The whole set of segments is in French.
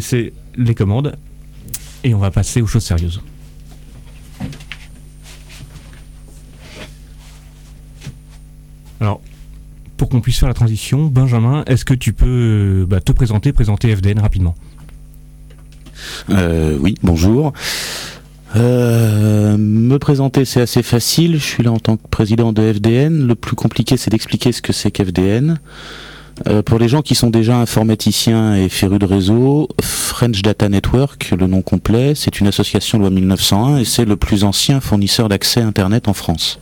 C'est les commandes et on va passer aux choses sérieuses. Alors, pour qu'on puisse faire la transition, Benjamin, est-ce que tu peux te présenter FDN rapidement ? Oui, bonjour. Me présenter, c'est assez facile. Je suis là en tant que président de FDN. Le plus compliqué, c'est d'expliquer ce que c'est qu'FDN. Pour les gens qui sont déjà informaticiens et férus de réseau, French Data Network, le nom complet, c'est une association loi 1901 et c'est le plus ancien fournisseur d'accès Internet en France.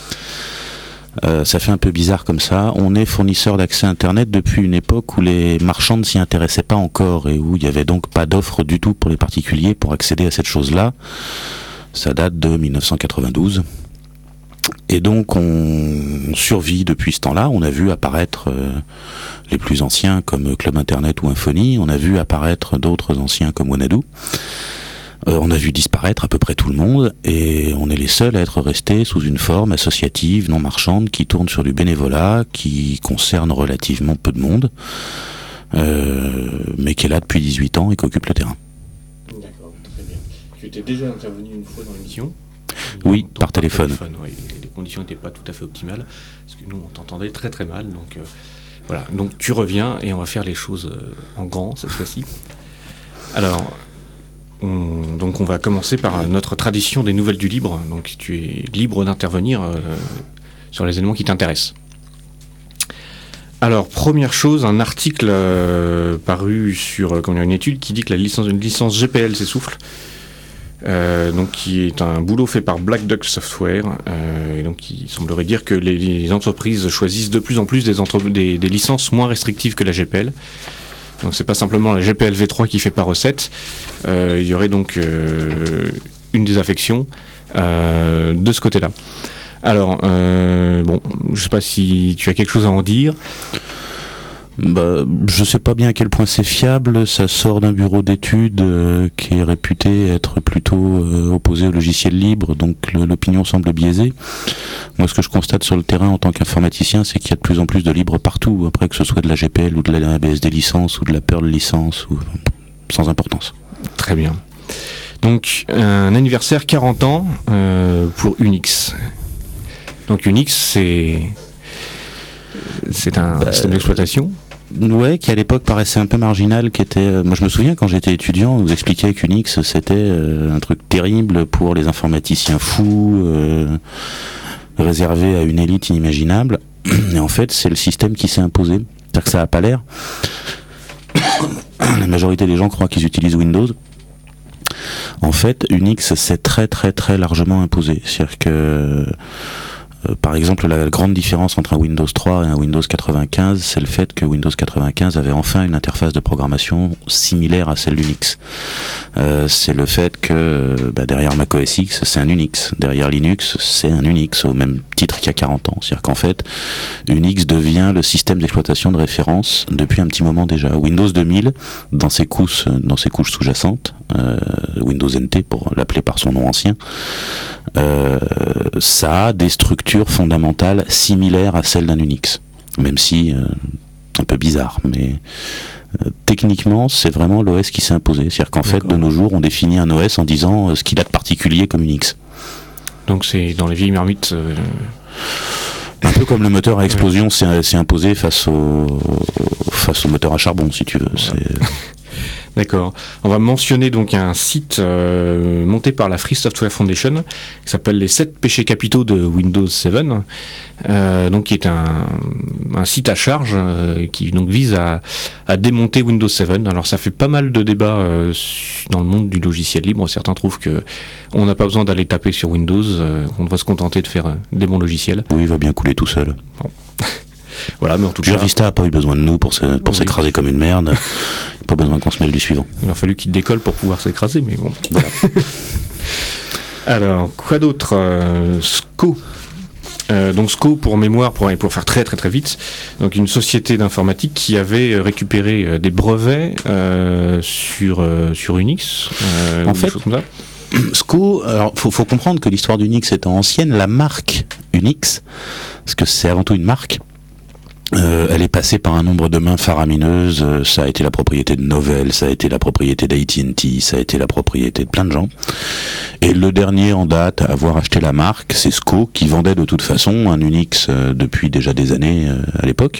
Ça fait un peu bizarre comme ça. On est fournisseur d'accès Internet depuis une époque où les marchands ne s'y intéressaient pas encore et où il n'y avait donc pas d'offre du tout pour les particuliers pour accéder à cette chose-là. Ça date de 1992. Et donc on survit depuis ce temps-là. On a vu apparaître les plus anciens comme Club Internet ou Infony. On a vu apparaître d'autres anciens comme Wanadoo. On a vu disparaître à peu près tout le monde et on est les seuls à être restés sous une forme associative, non marchande, qui tourne sur du bénévolat, qui concerne relativement peu de monde, mais qui est là depuis 18 ans et qui occupe le terrain. D'accord, très bien. Tu étais déjà intervenu une fois dans l'émission ? Oui, par téléphone. Oui. Les conditions n'étaient pas tout à fait optimales, parce que nous on t'entendait très très mal, donc voilà. Donc tu reviens et on va faire les choses en grand cette fois-ci. Alors... Donc on va commencer par notre tradition des nouvelles du libre. Donc tu es libre d'intervenir sur les éléments qui t'intéressent. Alors première chose, un article paru sur une étude qui dit que une licence GPL s'essouffle. Donc qui est un boulot fait par Black Duck Software. Et donc il semblerait dire que les entreprises choisissent de plus en plus des licences moins restrictives que la GPL. Donc c'est pas simplement la GPL v3 qui fait pas recette. Il y aurait donc une désaffection de ce côté-là. Alors, je sais pas si tu as quelque chose à en dire. Je sais pas bien à quel point c'est fiable. Ça sort d'un bureau d'études qui est réputé être plutôt opposé au logiciel libre, donc l'opinion semble biaisée. Moi, ce que je constate sur le terrain en tant qu'informaticien, c'est qu'il y a de plus en plus de libre partout, après que ce soit de la GPL ou de la BSD licence ou de la Perl licence, ou sans importance. Très bien. Donc, un anniversaire 40 ans pour Unix. Donc Unix, c'est un système d'exploitation. Ouais, qui à l'époque paraissait un peu marginal, moi je me souviens quand j'étais étudiant, on nous expliquait qu'Unix c'était un truc terrible pour les informaticiens fous, réservé à une élite inimaginable, et en fait c'est le système qui s'est imposé, c'est-à-dire que ça n'a pas l'air. La majorité des gens croient qu'ils utilisent Windows. En fait, Unix s'est très très très largement imposé, c'est-à-dire que par exemple, la grande différence entre un Windows 3 et un Windows 95, c'est le fait que Windows 95 avait enfin une interface de programmation similaire à celle d'Unix. C'est le fait que derrière Mac OS X, c'est un Unix. Derrière Linux, c'est un Unix, au même titre qu'il y a 40 ans. C'est-à-dire qu'en fait, Unix devient le système d'exploitation de référence depuis un petit moment déjà. Windows 2000, dans ses couches sous-jacentes, Windows NT pour l'appeler par son nom ancien, ça a des structures fondamentales similaires à celles d'un Unix, même si un peu bizarre, mais techniquement c'est vraiment l'OS qui s'est imposé. C'est-à-dire qu'en fait de nos jours on définit un OS en disant ce qu'il a de particulier comme Unix. Donc c'est dans les vieilles marmites un peu comme le moteur à explosion s'est imposé face au moteur à charbon, si tu veux. Voilà. D'accord. On va mentionner donc un site monté par la Free Software Foundation qui s'appelle les 7 péchés capitaux de Windows 7, donc qui est un site à charge qui donc vise à démonter Windows 7. Alors ça fait pas mal de débats dans le monde du logiciel libre. Certains trouvent que on n'a pas besoin d'aller taper sur Windows, on devrait se contenter de faire des bons logiciels. Oui, il va bien couler tout seul. Bon. Voilà, mais en tout cas, Vista n'a pas eu besoin de nous pour s'écraser comme une merde. Pas besoin qu'on se mêle du suivant. Il a fallu qu'il décolle pour pouvoir s'écraser, mais bon. Voilà. Alors, quoi d'autre SCO. Donc SCO, pour mémoire, pour faire très très très vite, donc une société d'informatique qui avait récupéré des brevets sur Unix. En fait, comme ça. SCO, alors faut comprendre que l'histoire d'Unix étant ancienne, la marque Unix, parce que c'est avant tout une marque, Elle est passée par un nombre de mains faramineuses. Ça a été la propriété de Novell, ça a été la propriété d'AT&T, ça a été la propriété de plein de gens. Et le dernier en date à avoir acheté la marque, c'est SCO, qui vendait de toute façon un Unix depuis déjà des années à l'époque.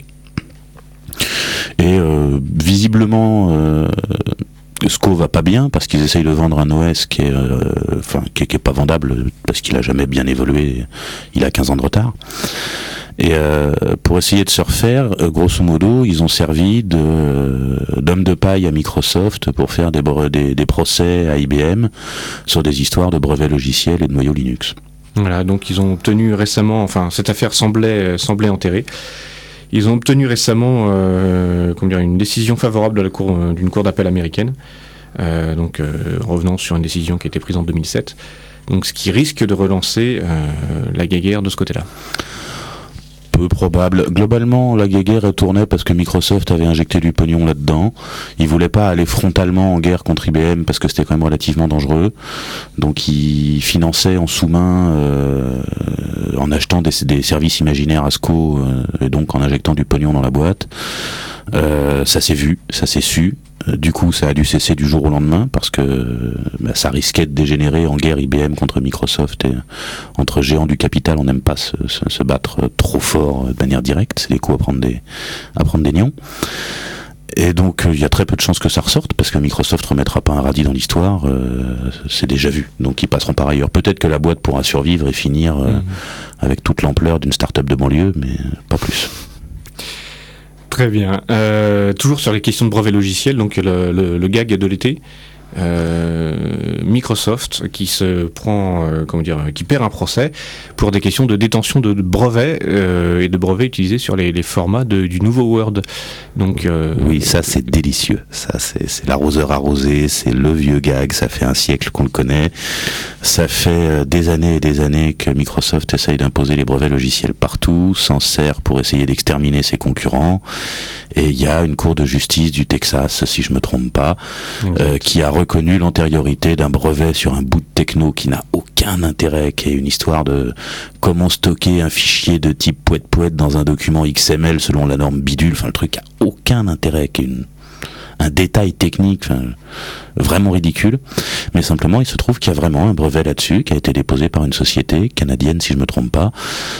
Et visiblement, SCO va pas bien parce qu'ils essayent de vendre un OS qui est pas vendable parce qu'il a jamais bien évolué. Il a 15 ans de retard. Et pour essayer de se refaire, grosso modo, ils ont servi d'homme de paille à Microsoft pour faire des procès à IBM sur des histoires de brevets logiciels et de noyaux Linux. Voilà, donc ils ont obtenu récemment, enfin cette affaire semblait enterrée. Ils ont obtenu récemment une décision favorable d'une cour d'appel américaine, revenant sur une décision qui a été prise en 2007. Donc ce qui risque de relancer la guéguerre de ce côté-là. Peu probable. Globalement, la guéguerre tournait parce que Microsoft avait injecté du pognon là-dedans. Ils voulaient pas aller frontalement en guerre contre IBM parce que c'était quand même relativement dangereux. Donc ils finançaient en sous-main en achetant des services imaginaires à SCO et donc en injectant du pognon dans la boîte. Ça s'est vu, ça s'est su. Du coup, ça a dû cesser du jour au lendemain parce que ça risquait de dégénérer en guerre IBM contre Microsoft et entre géants du capital, on n'aime pas se battre trop fort de manière directe. C'est des coups à prendre des nions. Et donc, il y a très peu de chances que ça ressorte parce que Microsoft remettra pas un radis dans l'histoire. C'est déjà vu. Donc, ils passeront par ailleurs. Peut-être que la boîte pourra survivre et finir avec toute l'ampleur d'une start-up de banlieue, mais pas plus. Très bien. Toujours sur les questions de brevets logiciels, donc le gag de l'été, Microsoft qui se prend, qui perd un procès pour des questions de détention de brevets et de brevets utilisés sur les formats du nouveau Word. Donc oui, ça c'est délicieux. Ça c'est l'arroseur arrosé, c'est le vieux gag. Ça fait un siècle qu'on le connaît. Ça fait des années et des années que Microsoft essaye d'imposer les brevets logiciels partout, s'en sert pour essayer d'exterminer ses concurrents. Et il y a une cour de justice du Texas, si je me trompe pas, qui a reconnu l'antériorité d'un brevet sur un bout de techno qui n'a aucun intérêt, qui est une histoire de comment stocker un fichier de type poète dans un document XML selon la norme bidule. Enfin, le truc a aucun intérêt, qui est un détail technique vraiment ridicule, mais simplement il se trouve qu'il y a vraiment un brevet là-dessus qui a été déposé par une société canadienne si je me trompe pas,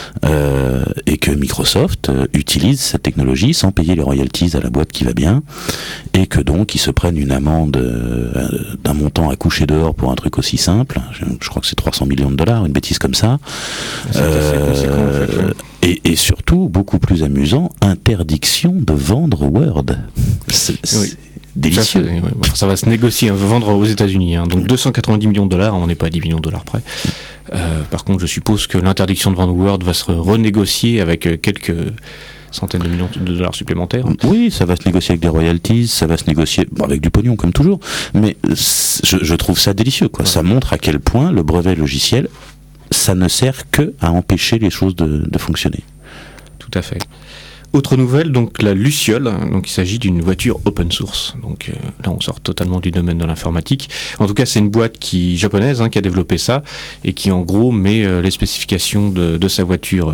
et que Microsoft utilise cette technologie sans payer les royalties à la boîte qui va bien, et que donc ils se prennent une amende d'un montant à coucher dehors pour un truc aussi simple. Je crois que c'est $300 millions, une bêtise comme ça. C'est assez conséquent, en fait, ouais. Et surtout, beaucoup plus amusant, interdiction de vendre Word. Oui. Délicieux. Ça va se négocier, vendre aux États-Unis. Donc $290 millions, on n'est pas à $10 millions près. Par contre, je suppose que l'interdiction de vendre Word va se renégocier avec quelques centaines de millions de dollars supplémentaires. Oui, ça va se négocier avec des royalties, ça va se négocier avec du pognon comme toujours. Mais je trouve ça délicieux, quoi. Ouais. Ça montre à quel point le brevet logiciel, ça ne sert que à empêcher les choses de fonctionner. Tout à fait. Autre nouvelle, donc la Luciole, donc il s'agit d'une voiture open source. Donc là on sort totalement du domaine de l'informatique. En tout cas c'est une boîte japonaise qui a développé ça et qui en gros met les spécifications de sa voiture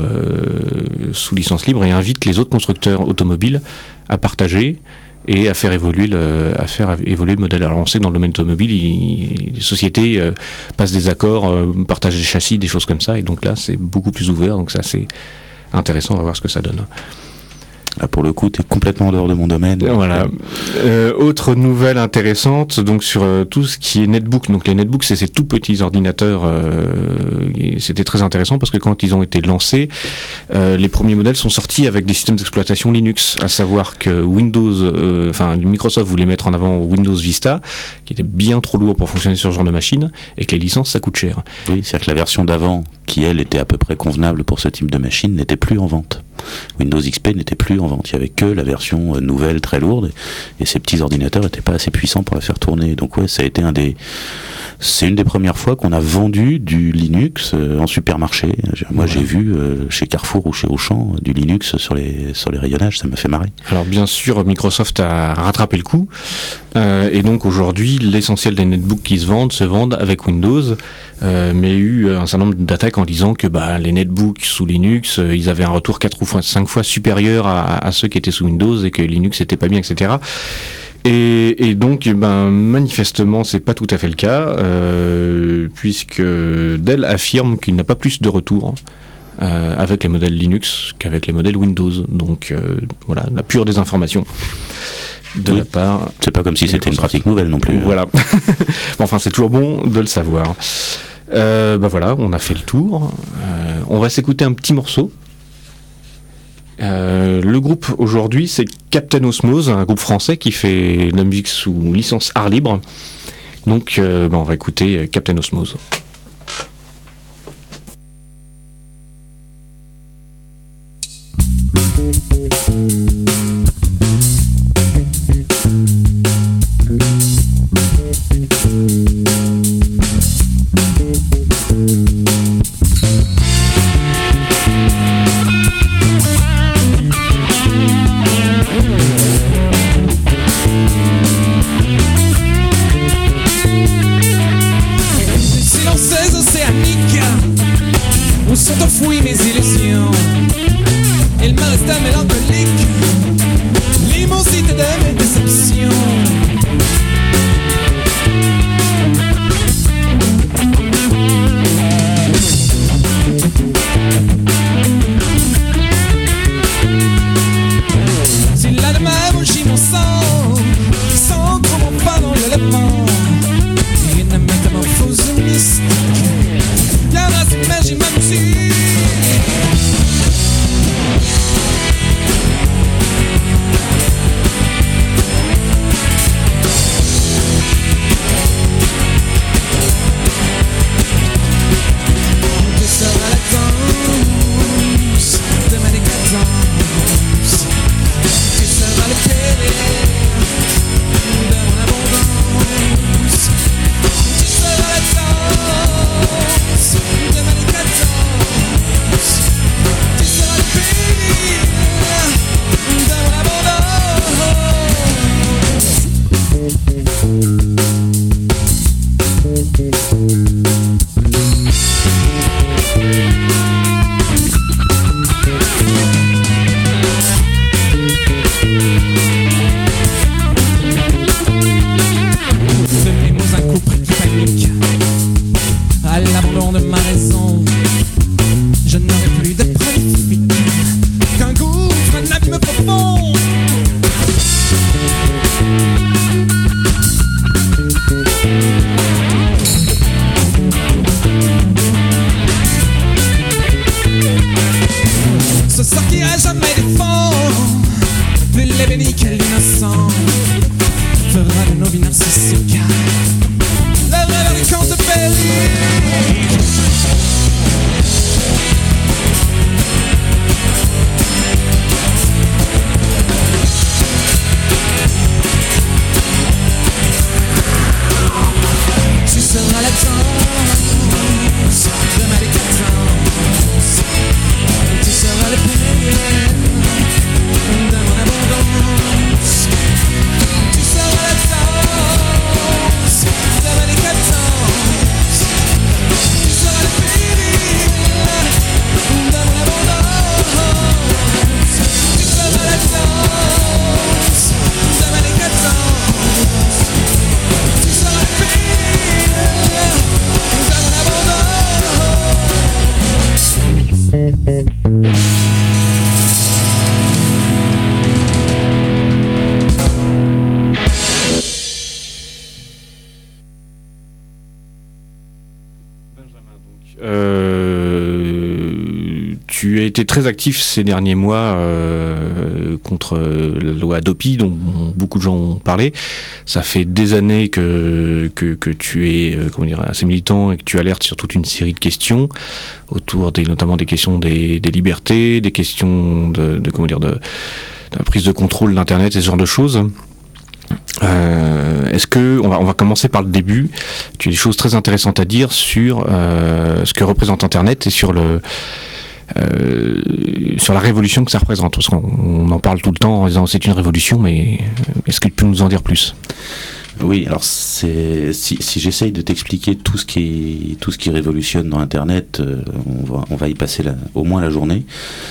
sous licence libre et invite les autres constructeurs automobiles à partager et à faire évoluer le modèle. Alors on sait que dans le domaine automobile, les sociétés passent des accords, partagent des châssis, des choses comme ça, et donc là c'est beaucoup plus ouvert, donc ça c'est intéressant, on va voir ce que ça donne. Là, pour le coup, tu es complètement en dehors de mon domaine. Voilà. Autre nouvelle intéressante, donc sur tout ce qui est netbook. Donc les netbooks, c'est ces tout petits ordinateurs. Et c'était très intéressant parce que quand ils ont été lancés, les premiers modèles sont sortis avec des systèmes d'exploitation Linux. À savoir que Microsoft voulait mettre en avant Windows Vista, qui était bien trop lourd pour fonctionner sur ce genre de machine, et que les licences ça coûte cher. Oui, c'est-à-dire que la version d'avant, qui elle était à peu près convenable pour ce type de machine, n'était plus en vente. Windows XP n'était plus en vente, il n'y avait que la version nouvelle très lourde et ces petits ordinateurs n'étaient pas assez puissants pour la faire tourner. Donc ouais, ça a été c'est une des premières fois qu'on a vendu du Linux en supermarché. Moi j'ai vu chez Carrefour ou chez Auchan du Linux sur les rayonnages, ça m'a fait marrer. Alors bien sûr Microsoft a rattrapé le coup et donc aujourd'hui l'essentiel des netbooks qui se vendent avec Windows, mais il y a eu un certain nombre d'attaques en disant que les netbooks sous Linux ils avaient un retour 4 5 fois supérieurs à ceux qui étaient sous Windows et que Linux c'était pas bien, etc. Et donc, manifestement, c'est pas tout à fait le cas, puisque Dell affirme qu'il n'a pas plus de retours avec les modèles Linux qu'avec les modèles Windows. Donc, voilà, la pure désinformation de la part. C'est pas comme si c'était une pratique nouvelle non plus. Voilà. Enfin, c'est toujours bon de le savoir. Voilà, on a fait le tour. On va s'écouter un petit morceau. Le groupe aujourd'hui, c'est Captain Osmose, un groupe français qui fait de la musique sous licence art libre. Donc on va écouter Captain Osmose. Tu as été très actif ces derniers mois contre la loi Adopi, dont beaucoup de gens ont parlé. Ça fait des années que tu es assez militant et que tu alertes sur toute une série de questions autour notamment des questions des libertés, des questions de la prise de contrôle d'Internet et ce genre de choses. Est-ce que on va commencer par le début. Tu as des choses très intéressantes à dire sur ce que représente Internet et sur la révolution que ça représente, parce qu'on en parle tout le temps en disant c'est une révolution, mais est-ce que tu peux nous en dire plus ? Oui, alors si j'essaye de t'expliquer tout ce qui révolutionne dans Internet, on va y passer au moins la journée.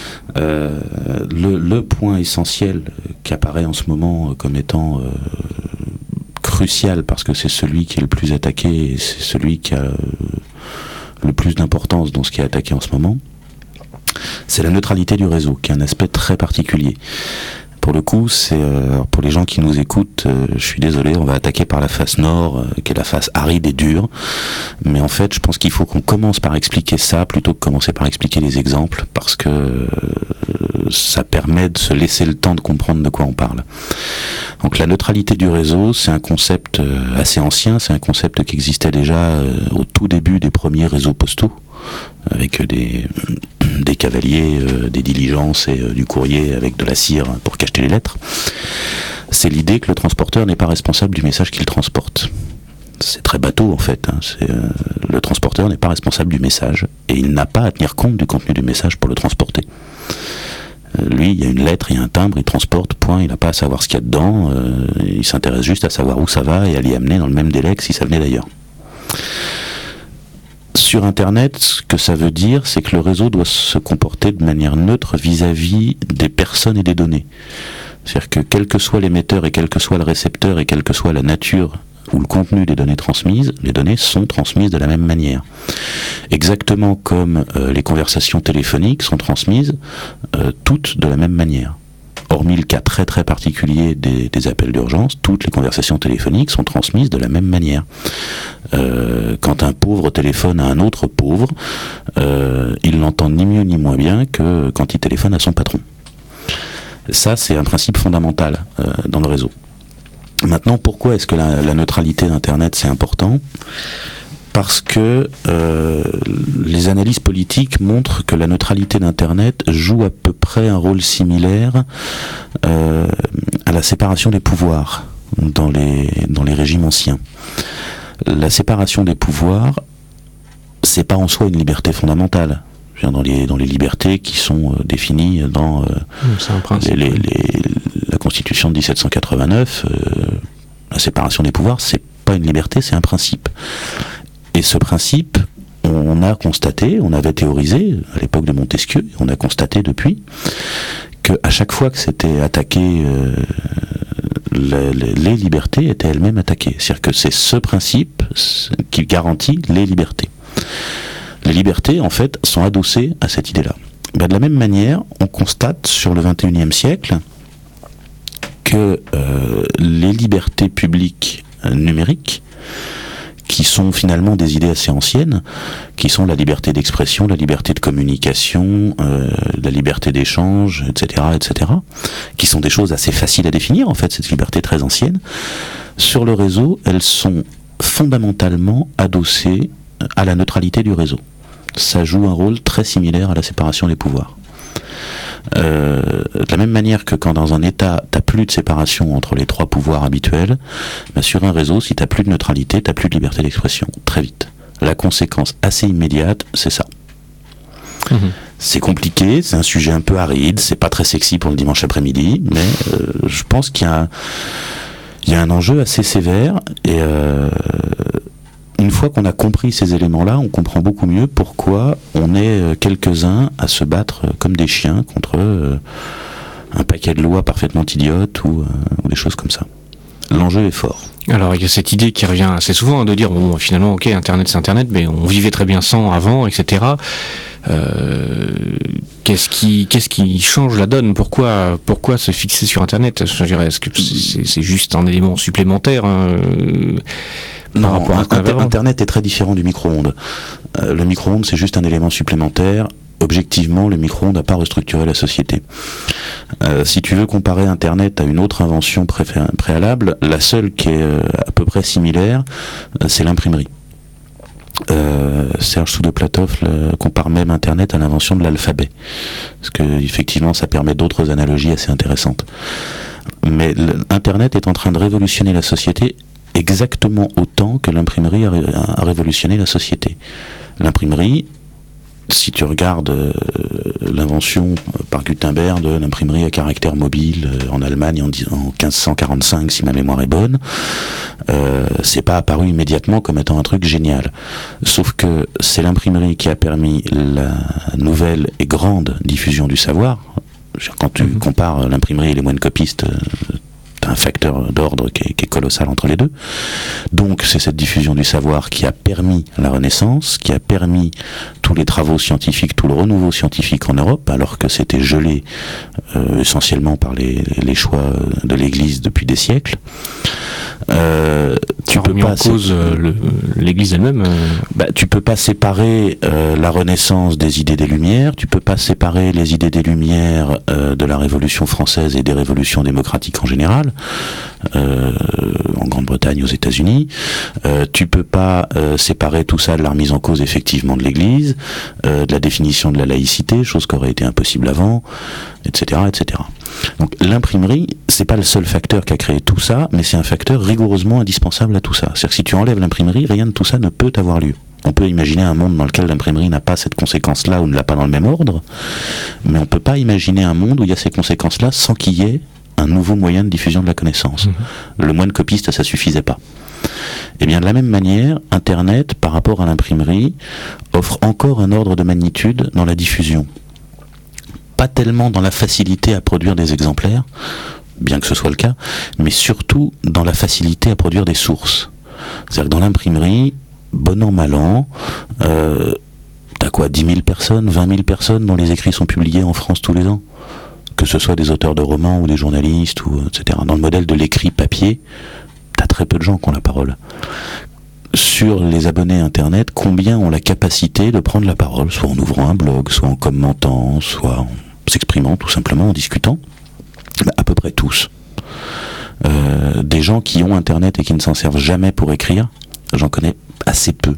Le point essentiel qui apparaît en ce moment comme étant crucial, parce que c'est celui qui est le plus attaqué et c'est celui qui a le plus d'importance dans ce qui est attaqué en ce moment, c'est la neutralité du réseau, qui est un aspect très particulier. Pour le coup, c'est pour les gens qui nous écoutent, je suis désolé, on va attaquer par la face nord, qui est la face aride et dure. Mais en fait, je pense qu'il faut qu'on commence par expliquer ça, plutôt que commencer par expliquer les exemples, parce que ça permet de se laisser le temps de comprendre de quoi on parle. Donc la neutralité du réseau, c'est un concept assez ancien, c'est un concept qui existait déjà au tout début des premiers réseaux postaux, avec des cavaliers, des diligences et du courrier avec de la cire pour cacheter les lettres. C'est l'idée que le transporteur n'est pas responsable du message qu'il transporte. C'est très bateau en fait. Le transporteur n'est pas responsable du message et il n'a pas à tenir compte du contenu du message pour le transporter. Lui, il y a une lettre, il y a un timbre, il transporte, point, il n'a pas à savoir ce qu'il y a dedans, il s'intéresse juste à savoir où ça va et à l'y amener dans le même délai que si ça venait d'ailleurs. Sur Internet, ce que ça veut dire, c'est que le réseau doit se comporter de manière neutre vis-à-vis des personnes et des données. C'est-à-dire que quel que soit l'émetteur et quel que soit le récepteur et quelle que soit la nature ou le contenu des données transmises, les données sont transmises de la même manière. Exactement comme les conversations téléphoniques sont transmises toutes de la même manière. Hormis le cas très très particulier des appels d'urgence, toutes les conversations téléphoniques sont transmises de la même manière. Quand un pauvre téléphone à un autre pauvre, il l'entend ni mieux ni moins bien que quand il téléphone à son patron. Ça, c'est un principe fondamental dans le réseau. Maintenant, pourquoi est-ce que la neutralité d'Internet, c'est important ? Parce que les analyses politiques montrent que la neutralité d'Internet joue à peu près un rôle similaire à la séparation des pouvoirs dans les régimes anciens. La séparation des pouvoirs, c'est pas en soi une liberté fondamentale. Dans les libertés qui sont définies dans la Constitution de 1789, la séparation des pouvoirs, c'est pas une liberté, c'est un principe. Et ce principe, on a constaté, on avait théorisé à l'époque de Montesquieu, on a constaté depuis qu'à chaque fois que c'était attaqué, les libertés étaient elles-mêmes attaquées. C'est-à-dire que c'est ce principe qui garantit les libertés. Les libertés, en fait, sont adossées à cette idée-là. De la même manière, on constate sur le XXIe siècle que les libertés publiques numériques, qui sont finalement des idées assez anciennes, qui sont la liberté d'expression, la liberté de communication, la liberté d'échange, etc., qui sont des choses assez faciles à définir, en fait, cette liberté très ancienne, sur le réseau, elles sont fondamentalement adossées à la neutralité du réseau. Ça joue un rôle très similaire à la séparation des pouvoirs. De la même manière que quand dans un État, t'as plus de séparation entre les trois pouvoirs habituels, sur un réseau, si t'as plus de neutralité, t'as plus de liberté d'expression, très vite. La conséquence assez immédiate, c'est ça. C'est compliqué, c'est un sujet un peu aride, c'est pas très sexy pour le dimanche après-midi, mais je pense qu'il y a un enjeu assez sévère, et une fois qu'on a compris ces éléments-là, on comprend beaucoup mieux pourquoi on est quelques-uns à se battre comme des chiens contre un paquet de lois parfaitement idiotes ou des choses comme ça. L'enjeu est fort. Alors il y a cette idée qui revient assez souvent de dire bon finalement ok Internet c'est Internet mais on vivait très bien sans avant etc. Qu'est-ce qui change la donne? Pourquoi se fixer sur Internet? Je dirais, est-ce que c'est juste un élément supplémentaire Non, Internet est très différent du micro-ondes. Le micro-ondes, c'est juste un élément supplémentaire. Objectivement, le micro-ondes n'a pas restructuré la société. Si tu veux comparer Internet à une autre invention préalable, la seule qui est à peu près similaire, c'est l'imprimerie. Serge Soudoplatov compare même Internet à l'invention de l'alphabet. Parce que, effectivement, ça permet d'autres analogies assez intéressantes. Mais Internet est en train de révolutionner la société exactement autant que l'imprimerie a révolutionné la société. L'imprimerie, si tu regardes l'invention par Gutenberg de l'imprimerie à caractère mobile en Allemagne en 1545, si ma mémoire est bonne, c'est pas apparu immédiatement comme étant un truc génial. Sauf que c'est l'imprimerie qui a permis la nouvelle et grande diffusion du savoir. Quand tu compares l'imprimerie et les moines copistes, t'as un facteur d'ordre qui est colossal entre les deux. Donc c'est cette diffusion du savoir qui a permis la Renaissance, qui a permis tous les travaux scientifiques, tout le renouveau scientifique en Europe, alors que c'était gelé essentiellement par les choix de l'Église depuis des siècles. Tu peux mis en cause l'Église elle-même. Tu peux pas séparer la Renaissance des idées des Lumières, tu peux pas séparer les idées des Lumières de la Révolution française et des révolutions démocratiques en général, en Grande-Bretagne, aux États-Unis. Tu peux pas séparer tout ça de la remise en cause effectivement de l'Église, de la définition de la laïcité, chose qui aurait été impossible avant, etc., etc. Donc l'imprimerie, c'est pas le seul facteur qui a créé tout ça, mais c'est un facteur rigoureusement indispensable à tout ça. C'est-à-dire que si tu enlèves l'imprimerie, rien de tout ça ne peut avoir lieu. On peut imaginer un monde dans lequel l'imprimerie n'a pas cette conséquence-là ou ne l'a pas dans le même ordre, mais on peut pas imaginer un monde où il y a ces conséquences-là sans qu'il y ait un nouveau moyen de diffusion de la connaissance. Le moine copiste, ça suffisait pas. Et bien de la même manière, Internet, par rapport à l'imprimerie, offre encore un ordre de magnitude dans la diffusion. Pas tellement dans la facilité à produire des exemplaires, bien que ce soit le cas, mais surtout dans la facilité à produire des sources. C'est-à-dire que dans l'imprimerie, bon an, mal an, t'as quoi, 10 000 personnes, 20 000 personnes dont les écrits sont publiés en France tous les ans, que ce soit des auteurs de romans ou des journalistes, ou, etc. Dans le modèle de l'écrit papier, t'as très peu de gens qui ont la parole. Sur les abonnés Internet, combien ont la capacité de prendre la parole, soit en ouvrant un blog, soit en commentant, soit en s'exprimant tout simplement, en discutant? À peu près tous. Des gens qui ont Internet et qui ne s'en servent jamais pour écrire, j'en connais assez peu.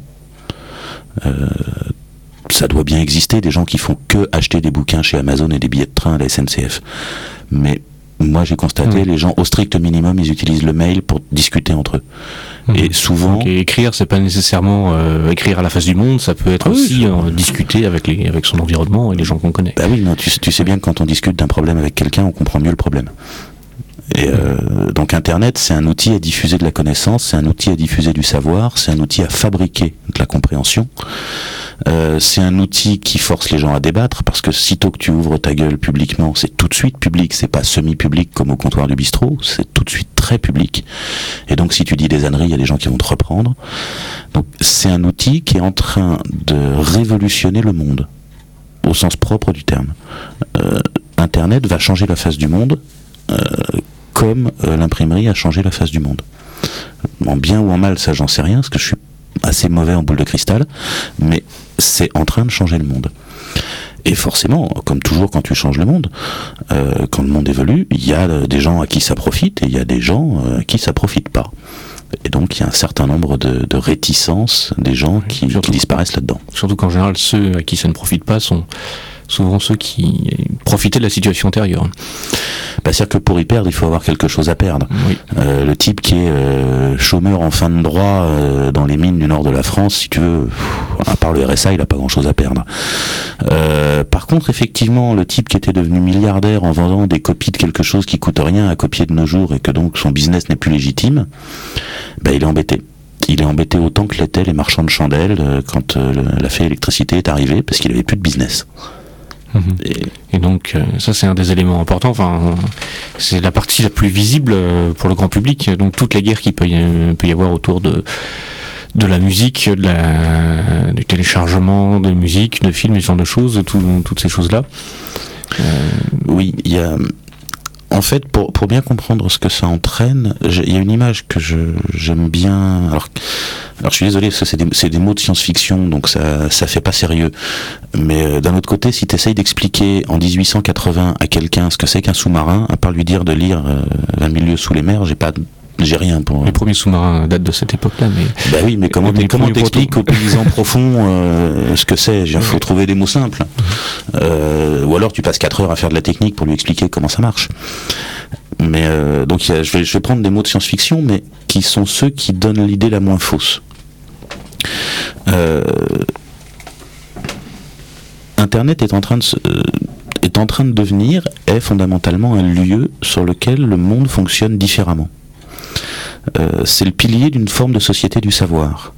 Ça doit bien exister, des gens qui font que acheter des bouquins chez Amazon et des billets de train à la SNCF. Mais moi j'ai constaté, les gens au strict minimum, ils utilisent le mail pour discuter entre eux. Et souvent... Et écrire, c'est pas nécessairement écrire à la face du monde, ça peut être aussi discuter avec son environnement et les gens qu'on connaît. Bah oui, non, tu sais bien que quand on discute d'un problème avec quelqu'un, on comprend mieux le problème. Et donc Internet, c'est un outil à diffuser de la connaissance, c'est un outil à diffuser du savoir, c'est un outil à fabriquer de la compréhension. C'est un outil qui force les gens à débattre, parce que sitôt que tu ouvres ta gueule publiquement, c'est tout de suite public, c'est pas semi-public comme au comptoir du bistrot, c'est tout de suite très public. Et donc si tu dis des âneries, il y a des gens qui vont te reprendre. Donc c'est un outil qui est en train de révolutionner le monde, au sens propre du terme. Internet va changer la face du monde, comme l'imprimerie a changé la face du monde. En bien ou en mal, ça j'en sais rien, parce que je suis assez mauvais en boule de cristal, mais c'est en train de changer le monde. Et forcément, comme toujours quand tu changes le monde, quand le monde évolue, il y a des gens à qui ça profite et il y a des gens à qui ça profite pas. Et donc il y a un certain nombre de réticences des gens qui disparaissent là-dedans. Surtout qu'en général, ceux à qui ça ne profite pas sont souvent ceux qui profitaient de la situation antérieure. C'est-à-dire que pour y perdre, il faut avoir quelque chose à perdre. Oui. Le type qui est chômeur en fin de droit dans les mines du nord de la France, si tu veux, à part le RSA, il a pas grand-chose à perdre. Par contre, effectivement, le type qui était devenu milliardaire en vendant des copies de quelque chose qui coûte rien à copier de nos jours et que donc son business n'est plus légitime, il est embêté. Il est embêté autant que l'étaient les marchands de chandelles quand la fée électricité est arrivée, parce qu'il avait plus de business. Et donc ça c'est un des éléments importants, c'est la partie la plus visible pour le grand public, donc toutes les guerres qu'il peut y avoir autour de la musique, du téléchargement de musique, de films, ce genre de choses, toutes ces choses-là. Oui, il y a... En fait, pour bien comprendre ce que ça entraîne, il y a une image que j'aime bien. Alors je suis désolé, parce que c'est des mots de science-fiction, donc ça fait pas sérieux. Mais d'un autre côté, si tu essayes d'expliquer en 1880 à quelqu'un ce que c'est qu'un sous-marin, à part lui dire de lire 20 000 lieues sous les mers, j'ai rien pour... Les premiers sous-marins datent de cette époque-là, mais... Bah oui, mais comment t'expliques aux paysans profonds ce que c'est? Il faut trouver des mots simples. Ou alors tu passes 4 heures à faire de la technique pour lui expliquer comment ça marche. Mais donc je vais prendre des mots de science-fiction, mais qui sont ceux qui donnent l'idée la moins Internet est en train de devenir, est fondamentalement un lieu sur lequel le monde fonctionne différemment. C'est le pilier d'une forme de société du savoir.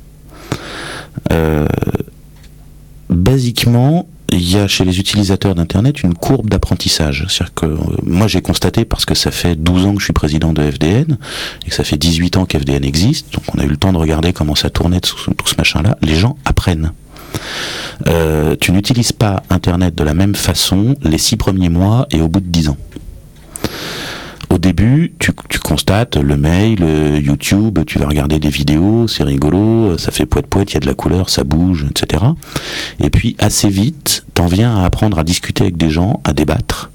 Basiquement, il y a chez les utilisateurs d'Internet une courbe d'apprentissage. C'est-à-dire que moi j'ai constaté, parce que ça fait 12 ans que je suis président de FDN, et que ça fait 18 ans qu'FDN existe, donc on a eu le temps de regarder comment ça tournait tout ce machin-là, les gens apprennent. Tu n'utilises pas Internet de la même façon les 6 premiers mois et au bout de 10 ans. Au début, tu constates le mail, le YouTube, tu vas regarder des vidéos, c'est rigolo, ça fait poète-poète, il y a de la couleur, ça bouge, etc. Et puis, assez vite, t'en viens à apprendre à discuter avec des gens, à débattre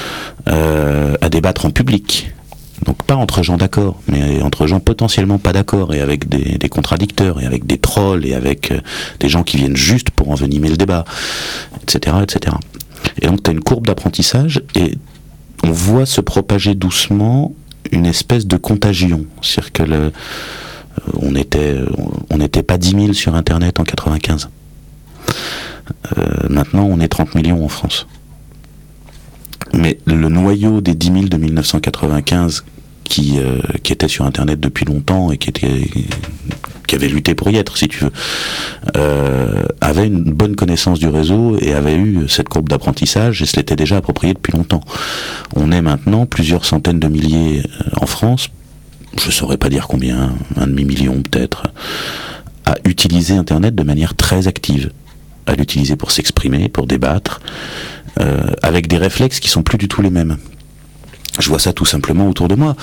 en public. Donc pas entre gens d'accord, mais entre gens potentiellement pas d'accord, et avec des contradicteurs, et avec des trolls, et avec des gens qui viennent juste pour envenimer le débat, etc., etc. Et donc t'as une courbe d'apprentissage, et on voit se propager doucement une espèce de contagion. C'est-à-dire que on n'était pas 10 000 sur Internet en 95. Maintenant, on est 30 millions en France. Mais le noyau des 10 000 de 1995 qui était sur Internet depuis longtemps et qui avait lutté pour y être, si tu veux, avait une bonne connaissance du réseau et avait eu cette courbe d'apprentissage et se l'était déjà approprié depuis longtemps. On est maintenant plusieurs centaines de milliers en France, je saurais pas dire combien, 1,5 million peut-être, à utiliser Internet de manière très active, à l'utiliser pour s'exprimer, pour débattre, avec des réflexes qui sont plus du tout les mêmes. Je vois ça tout simplement autour de moi.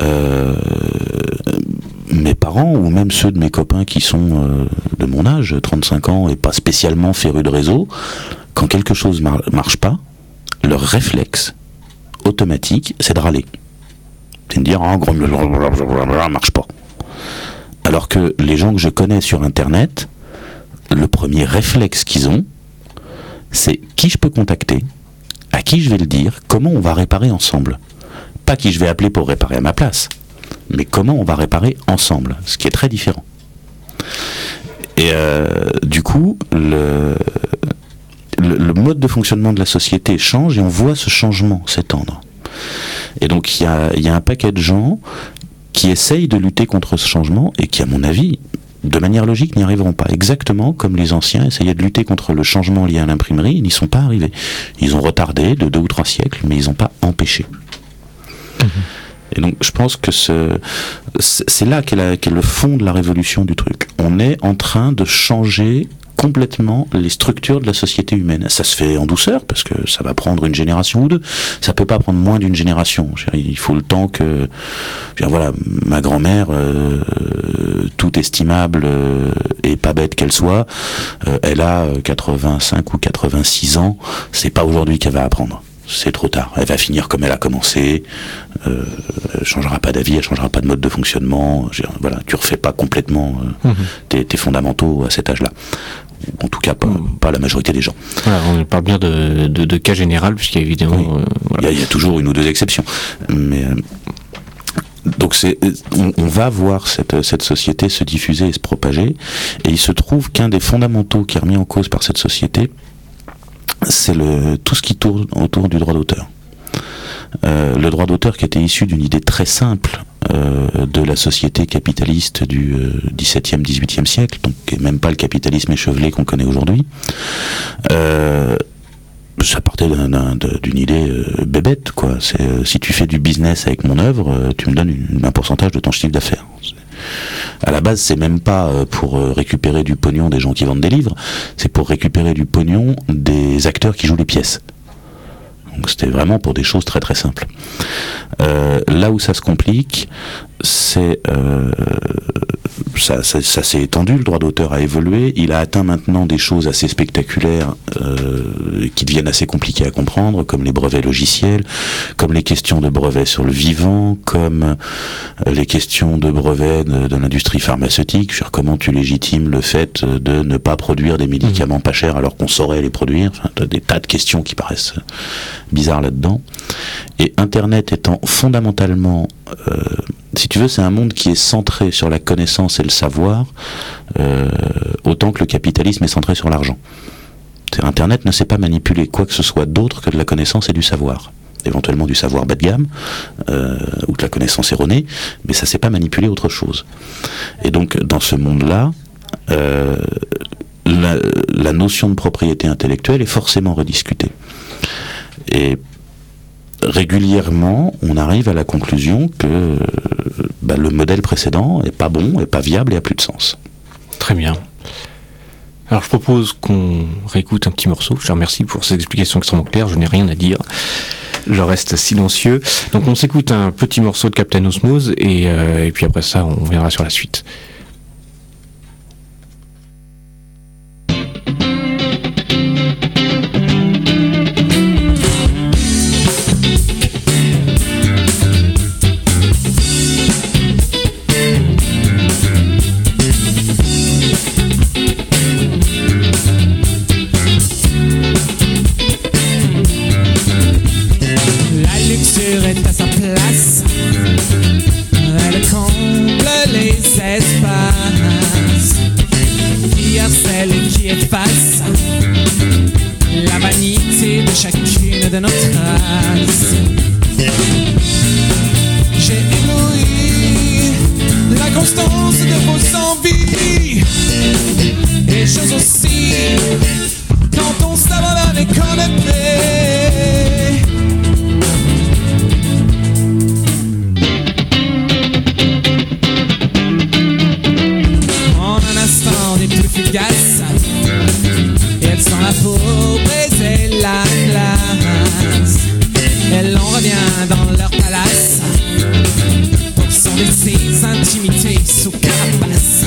Mes parents, ou même ceux de mes copains qui sont de mon âge, 35 ans, et pas spécialement férus de réseau, quand quelque chose marche pas, leur réflexe automatique, c'est de râler. C'est de dire, marche pas. Alors que les gens que je connais sur Internet, le premier réflexe qu'ils ont, c'est qui je peux contacter, à qui je vais le dire, comment on va réparer ensemble. Pas qui je vais appeler pour réparer à ma place, mais comment on va réparer ensemble, ce qui est très différent. Et du coup, le mode de fonctionnement de la société change et on voit ce changement s'étendre. Et donc il y a un paquet de gens qui essayent de lutter contre ce changement et qui, à mon avis, de manière logique, n'y arriveront pas. Exactement comme les anciens essayaient de lutter contre le changement lié à l'imprimerie, ils n'y sont pas arrivés. Ils ont retardé de 2 ou 3 siècles, mais ils n'ont pas empêché. Et donc je pense que c'est là qu'est le fond de la révolution du truc. On est en train de changer complètement les structures de la société humaine. Ça se fait en douceur, parce que ça va prendre une génération ou deux. Ça peut pas prendre moins d'une génération. Il faut le temps que... Voilà, ma grand-mère, toute estimable et pas bête qu'elle soit, elle a 85 ou 86 ans. C'est pas aujourd'hui qu'elle va apprendre. C'est trop tard. Elle va finir comme elle a commencé. Elle changera pas d'avis, elle changera pas de mode de fonctionnement. Voilà, tu refais pas complètement tes fondamentaux à cet âge-là. En tout cas, pas la majorité des gens. Voilà, on parle bien de cas général, puisqu'il y a évidemment... Oui. Voilà. Il y a toujours une ou deux exceptions. Mais... donc on va voir cette société se diffuser et se propager. Et il se trouve qu'un des fondamentaux qui est remis en cause par cette société, c'est tout ce qui tourne autour du droit d'auteur. Le droit d'auteur qui était issu d'une idée très simple de la société capitaliste du XVIIe, XVIIIe siècle, donc qui n'est même pas le capitalisme échevelé qu'on connaît aujourd'hui. Ça partait d'une idée bébête, quoi. C'est si tu fais du business avec mon œuvre, tu me donnes un pourcentage de ton chiffre d'affaires. À la base, c'est même pas pour récupérer du pognon des gens qui vendent des livres, c'est pour récupérer du pognon des acteurs qui jouent les pièces. Donc c'était vraiment pour des choses très très simples. Là où ça se complique, c'est ça s'est étendu, le droit d'auteur a évolué, il a atteint maintenant des choses assez spectaculaires qui deviennent assez compliquées à comprendre, comme les brevets logiciels, comme les questions de brevets sur le vivant, comme les questions de brevets de l'industrie pharmaceutique, sur comment tu légitimes le fait de ne pas produire des médicaments pas chers alors qu'on saurait les produire, enfin, t'as des tas de questions qui paraissent bizarres là-dedans. Et Internet étant fondamentalement, si tu veux, c'est un monde qui est centré sur la connaissance et le savoir, autant que le capitalisme est centré sur l'argent. Internet ne sait pas manipuler quoi que ce soit d'autre que de la connaissance et du savoir. Éventuellement du savoir bas de gamme, ou de la connaissance erronée, mais ça ne sait pas manipuler autre chose. Et donc, dans ce monde-là, la notion de propriété intellectuelle est forcément rediscutée. Et régulièrement, on arrive à la conclusion que le modèle précédent est pas bon, est pas viable et a plus de sens. Très bien. Alors je propose qu'on réécoute un petit morceau. Je te remercie pour ces explications extrêmement claires, je n'ai rien à dire. Je reste silencieux. Donc on s'écoute un petit morceau de Captain Osmose et puis après ça on viendra sur la suite. De notre race. J'ai ébloui la constance de vos envies et choses aussi quand on s'abandonne et qu'on est prêt. En un instant des plus fugaces, et elles sont là pour briser la glace. Elles en revient dans leur palace pour sonder ses intimités sous carapace.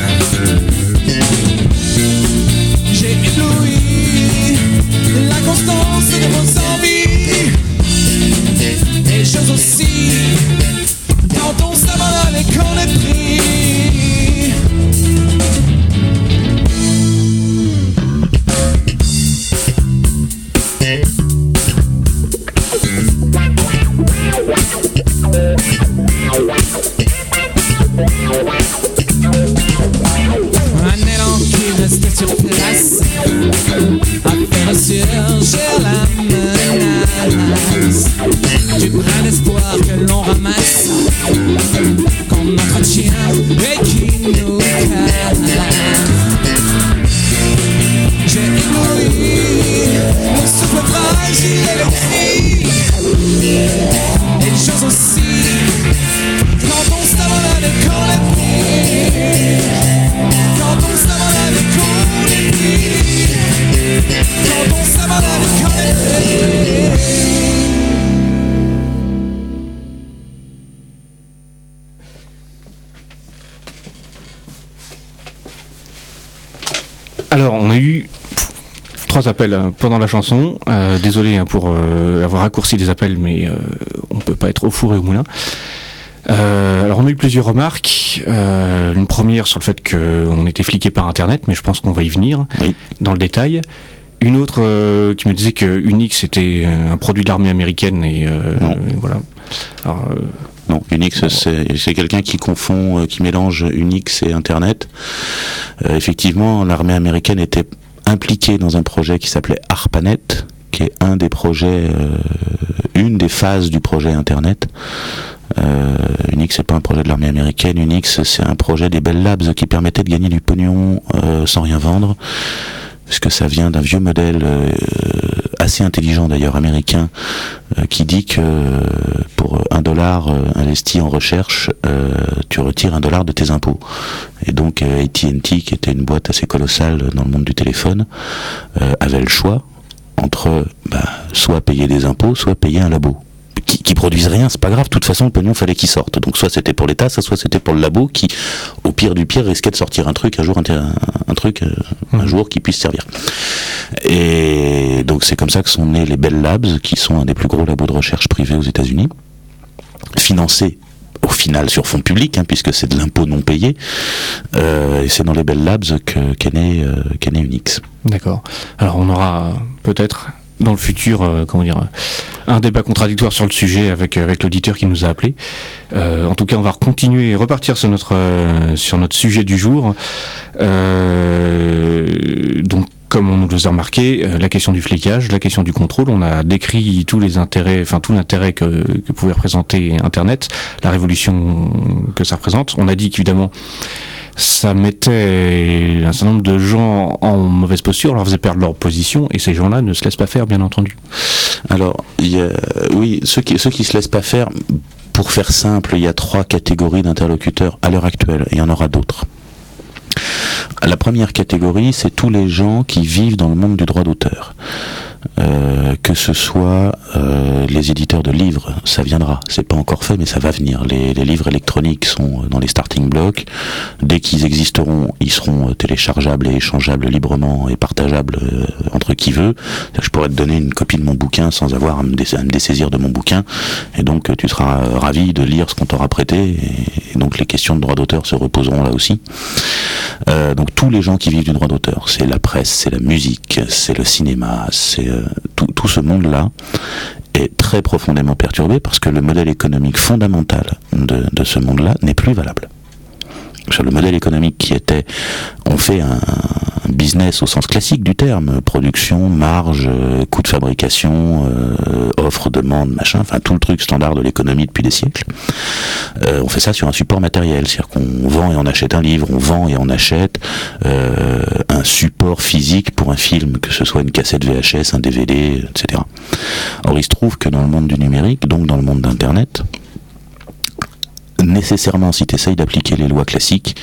J'ai ébloui la constance de vos envies et choses aussi quand on s'abandonne et qu'on est pris. Un élan qui reste sur place a fait ressurgir la menace du brin d'espoir que l'on ramasse, qu'on entretient et qui nous casse. J'ai ébloui le souffle fragile et le cri et les choses aussi quand on s'abandonne et qu'on est pris. Quand on s'abandonne et qu'on est pris. Quand on s'abandonne et qu'on est pris. Alors on a eu 3 appels pendant la chanson. Désolé pour avoir raccourci des appels, mais on peut pas être au four et au moulin. Alors on a eu plusieurs remarques. Une première sur le fait qu'on était fliqué par Internet, mais je pense qu'on va y venir dans le détail. Une autre qui me disait que Unix était un produit de l'armée américaine et voilà. Alors, non, Unix c'est quelqu'un qui confond, qui mélange Unix et Internet. Effectivement, l'armée américaine était impliquée dans un projet qui s'appelait ARPANET, qui est un des projets, une des phases du projet Internet. Unix c'est pas un projet de l'armée américaine. Unix c'est un projet des Bell Labs qui permettait de gagner du pognon sans rien vendre, puisque ça vient d'un vieux modèle assez intelligent d'ailleurs américain qui dit que pour $1 investi en recherche, tu retires $1 de tes impôts. Et donc AT&T, qui était une boîte assez colossale dans le monde du téléphone, avait le choix entre soit payer des impôts, soit payer un labo qui produisent rien, c'est pas grave, de toute façon le pognon fallait qu'il sorte. Donc soit c'était pour l'État, soit c'était pour le labo qui, au pire du pire, risquait de sortir un truc un jour qui puisse servir. Et donc c'est comme ça que sont nés les Bell Labs, qui sont un des plus gros labos de recherche privés aux États-Unis, financés au final sur fonds publics, puisque c'est de l'impôt non payé, et c'est dans les Bell Labs qu'est né Unix. D'accord. Alors on aura peut-être dans le futur, un débat contradictoire sur le sujet avec l'auditeur qui nous a appelé. En tout cas, on va continuer et repartir sur notre sujet du jour. Donc, comme on nous le faisait remarquer, la question du flicage, la question du contrôle, on a décrit tous les intérêts, enfin tout l'intérêt que pouvait représenter Internet, la révolution que ça représente. On a dit qu'évidemment, ça mettait un certain nombre de gens en mauvaise posture, leur faisait perdre leur position, et ces gens-là ne se laissent pas faire, bien entendu. Alors, oui, ceux qui se laissent pas faire, pour faire simple, il y a 3 catégories d'interlocuteurs à l'heure actuelle, et il y en aura d'autres. La première catégorie, c'est tous les gens qui vivent dans le monde du droit d'auteur. Que ce soit les éditeurs de livres, ça viendra, c'est pas encore fait mais ça va venir. Les livres électroniques sont dans les starting blocks, dès qu'ils existeront, ils seront téléchargeables et échangeables librement et partageables entre qui veut. Je pourrais te donner une copie de mon bouquin sans avoir à me dessaisir de mon bouquin, et donc tu seras ravi de lire ce qu'on t'aura prêté, et donc les questions de droit d'auteur se reposeront là aussi. Donc tous les gens qui vivent du droit d'auteur, c'est la presse, c'est la musique, c'est le cinéma, c'est tout ce monde-là est très profondément perturbé parce que le modèle économique fondamental de ce monde-là n'est plus valable. Sur le modèle économique qui était, on fait un business au sens classique du terme, production, marge, coût de fabrication, offre, demande, machin, enfin tout le truc standard de l'économie depuis des siècles. On fait ça sur un support matériel, c'est-à-dire qu'on vend et on achète un livre, on vend et on achète un support physique pour un film, que ce soit une cassette VHS, un DVD, etc. Or il se trouve que dans le monde du numérique, donc dans le monde d'Internet, nécessairement, si tu essayes d'appliquer les lois classiques,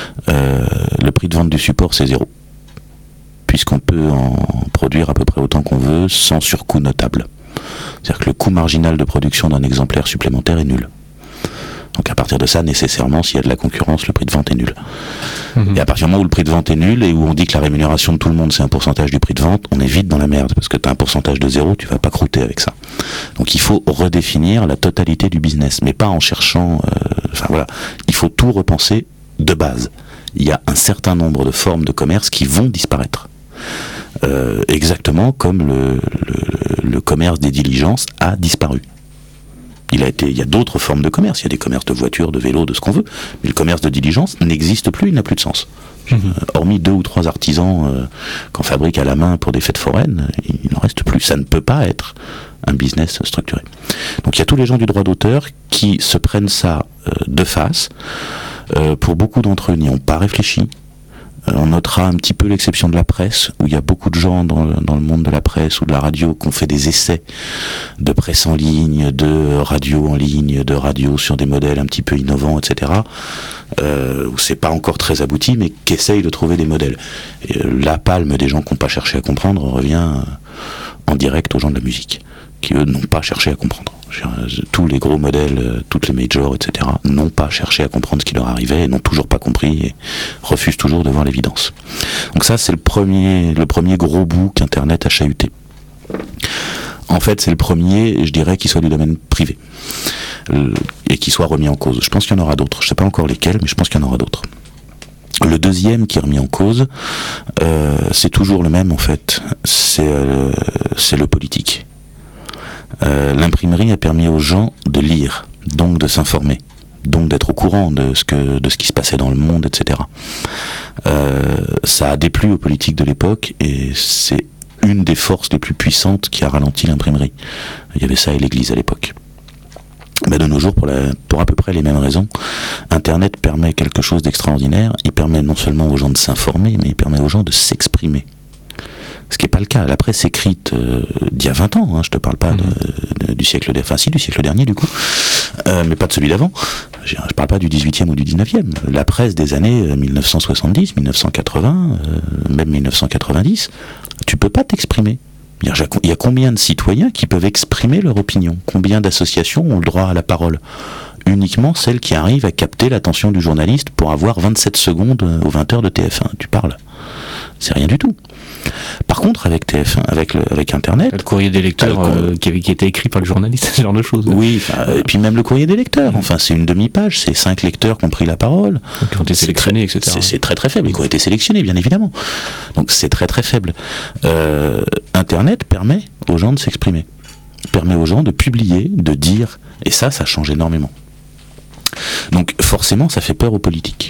le prix de vente du support c'est 0. Puisqu'on peut en produire à peu près autant qu'on veut sans surcoût notable. C'est-à-dire que le coût marginal de production d'un exemplaire supplémentaire est nul. Donc à partir de ça, nécessairement, s'il y a de la concurrence, le prix de vente est nul. Et à partir du moment où le prix de vente est nul et où on dit que la rémunération de tout le monde c'est un pourcentage du prix de vente, on est vite dans la merde, parce que tu as un pourcentage de 0, tu vas pas croûter avec ça. Donc il faut redéfinir la totalité du business, mais pas en cherchant... Enfin voilà, il faut tout repenser de base. Il y a un certain nombre de formes de commerce qui vont disparaître. Exactement comme le commerce des diligences a disparu. Il y a d'autres formes de commerce, il y a des commerces de voitures, de vélos, de ce qu'on veut, mais le commerce de diligence n'existe plus, il n'a plus de sens. Hormis 2 ou 3 artisans qu'on fabrique à la main pour des fêtes foraines, il n'en reste plus. Ça ne peut pas être un business structuré. Donc il y a tous les gens du droit d'auteur qui se prennent ça de face. Pour beaucoup d'entre eux, n'y ont pas réfléchi. On notera un petit peu l'exception de la presse, où il y a beaucoup de gens dans le monde de la presse ou de la radio qui ont fait des essais de presse en ligne, de radio en ligne, de radio sur des modèles un petit peu innovants, etc. Où c'est pas encore très abouti, mais qui essayent de trouver des modèles. Et la palme des gens qui n'ont pas cherché à comprendre revient en direct aux gens de la musique, qui eux n'ont pas cherché à comprendre. Tous les gros modèles, toutes les majors, etc. n'ont pas cherché à comprendre ce qui leur arrivait et n'ont toujours pas compris et refusent toujours de voir l'évidence. Donc ça, c'est le premier gros bout qu'Internet a chahuté. En fait, c'est le premier, je dirais, qui soit du domaine privé et qui soit remis en cause. Je pense qu'il y en aura d'autres. Je ne sais pas encore lesquels, mais je pense qu'il y en aura d'autres. Le deuxième qui est remis en cause, c'est toujours le même en fait. C'est le politique. L'imprimerie a permis aux gens de lire, donc de s'informer, donc d'être au courant de ce qui se passait dans le monde, etc. Ça a déplu aux politiques de l'époque et c'est une des forces les plus puissantes qui a ralenti l'imprimerie. Il y avait ça et l'Église à l'époque. Mais de nos jours, pour à peu près les mêmes raisons, Internet permet quelque chose d'extraordinaire. Il permet non seulement aux gens de s'informer, mais il permet aux gens de s'exprimer. Ce qui n'est pas le cas. La presse écrite d'il y a 20 ans, je te parle pas du siècle dernier, enfin si, du siècle dernier du coup, mais pas de celui d'avant. Je parle pas du 18e ou du 19e. La presse des années 1970, 1980, même 1990, tu peux pas t'exprimer. Il y a combien de citoyens qui peuvent exprimer leur opinion? Combien d'associations ont le droit à la parole? Uniquement celles qui arrivent à capter l'attention du journaliste pour avoir 27 secondes aux 20h de TF1. Tu parles. C'est rien du tout. Par contre, avec TF1, avec Internet... Le courrier des lecteurs qui était écrit par le journaliste, ce genre de choses. Oui, et puis même le courrier des lecteurs. Enfin, c'est une demi-page, c'est 5 lecteurs qui ont pris la parole. Qui ont été sélectionnés, etc. C'est très très faible, ils ont été sélectionnés, bien évidemment. Donc c'est très très faible. Internet permet aux gens de s'exprimer. Permet aux gens de publier, de dire, et ça change énormément. Donc forcément, ça fait peur aux politiques.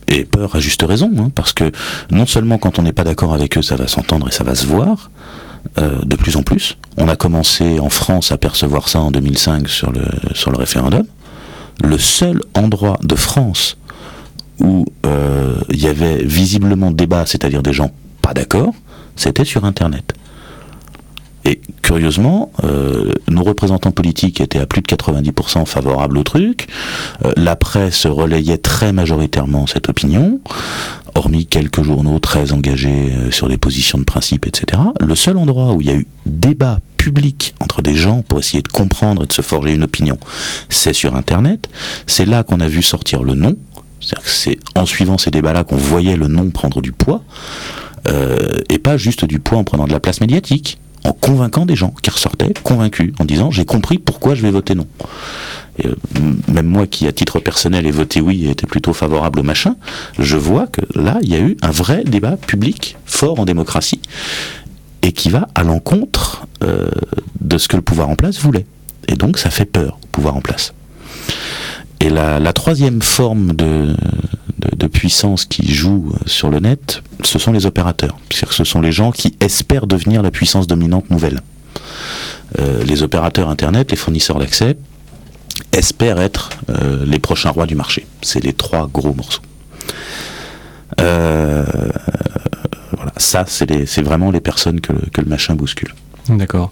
Et peur à juste raison, hein, parce que non seulement quand on n'est pas d'accord avec eux, ça va s'entendre et ça va se voir, de plus en plus. On a commencé en France à percevoir ça en 2005 sur le référendum. Le seul endroit de France où il y avait visiblement débat, c'est-à-dire des gens pas d'accord, c'était sur Internet. Et curieusement, nos représentants politiques étaient à plus de 90% favorables au truc. La presse relayait très majoritairement cette opinion, hormis quelques journaux très engagés sur des positions de principe, etc. Le seul endroit où il y a eu débat public entre des gens pour essayer de comprendre et de se forger une opinion, c'est sur Internet. C'est là qu'on a vu sortir le non. C'est-à-dire que c'est en suivant ces débats-là qu'on voyait le non prendre du poids, et pas juste du poids en prenant de la place médiatique, en convainquant des gens qui ressortaient convaincus, en disant j'ai compris pourquoi je vais voter non. Et, même moi qui à titre personnel ai voté oui et était plutôt favorable au machin, je vois que là il y a eu un vrai débat public fort en démocratie et qui va à l'encontre de ce que le pouvoir en place voulait. Et donc ça fait peur, le pouvoir en place. Et la troisième forme de puissance qui joue sur le net, ce sont les opérateurs. C'est-à-dire que ce sont les gens qui espèrent devenir la puissance dominante nouvelle. Les opérateurs Internet, les fournisseurs d'accès, espèrent être les prochains rois du marché. C'est les trois gros morceaux. Voilà, ça, c'est vraiment les personnes que le machin bouscule. D'accord.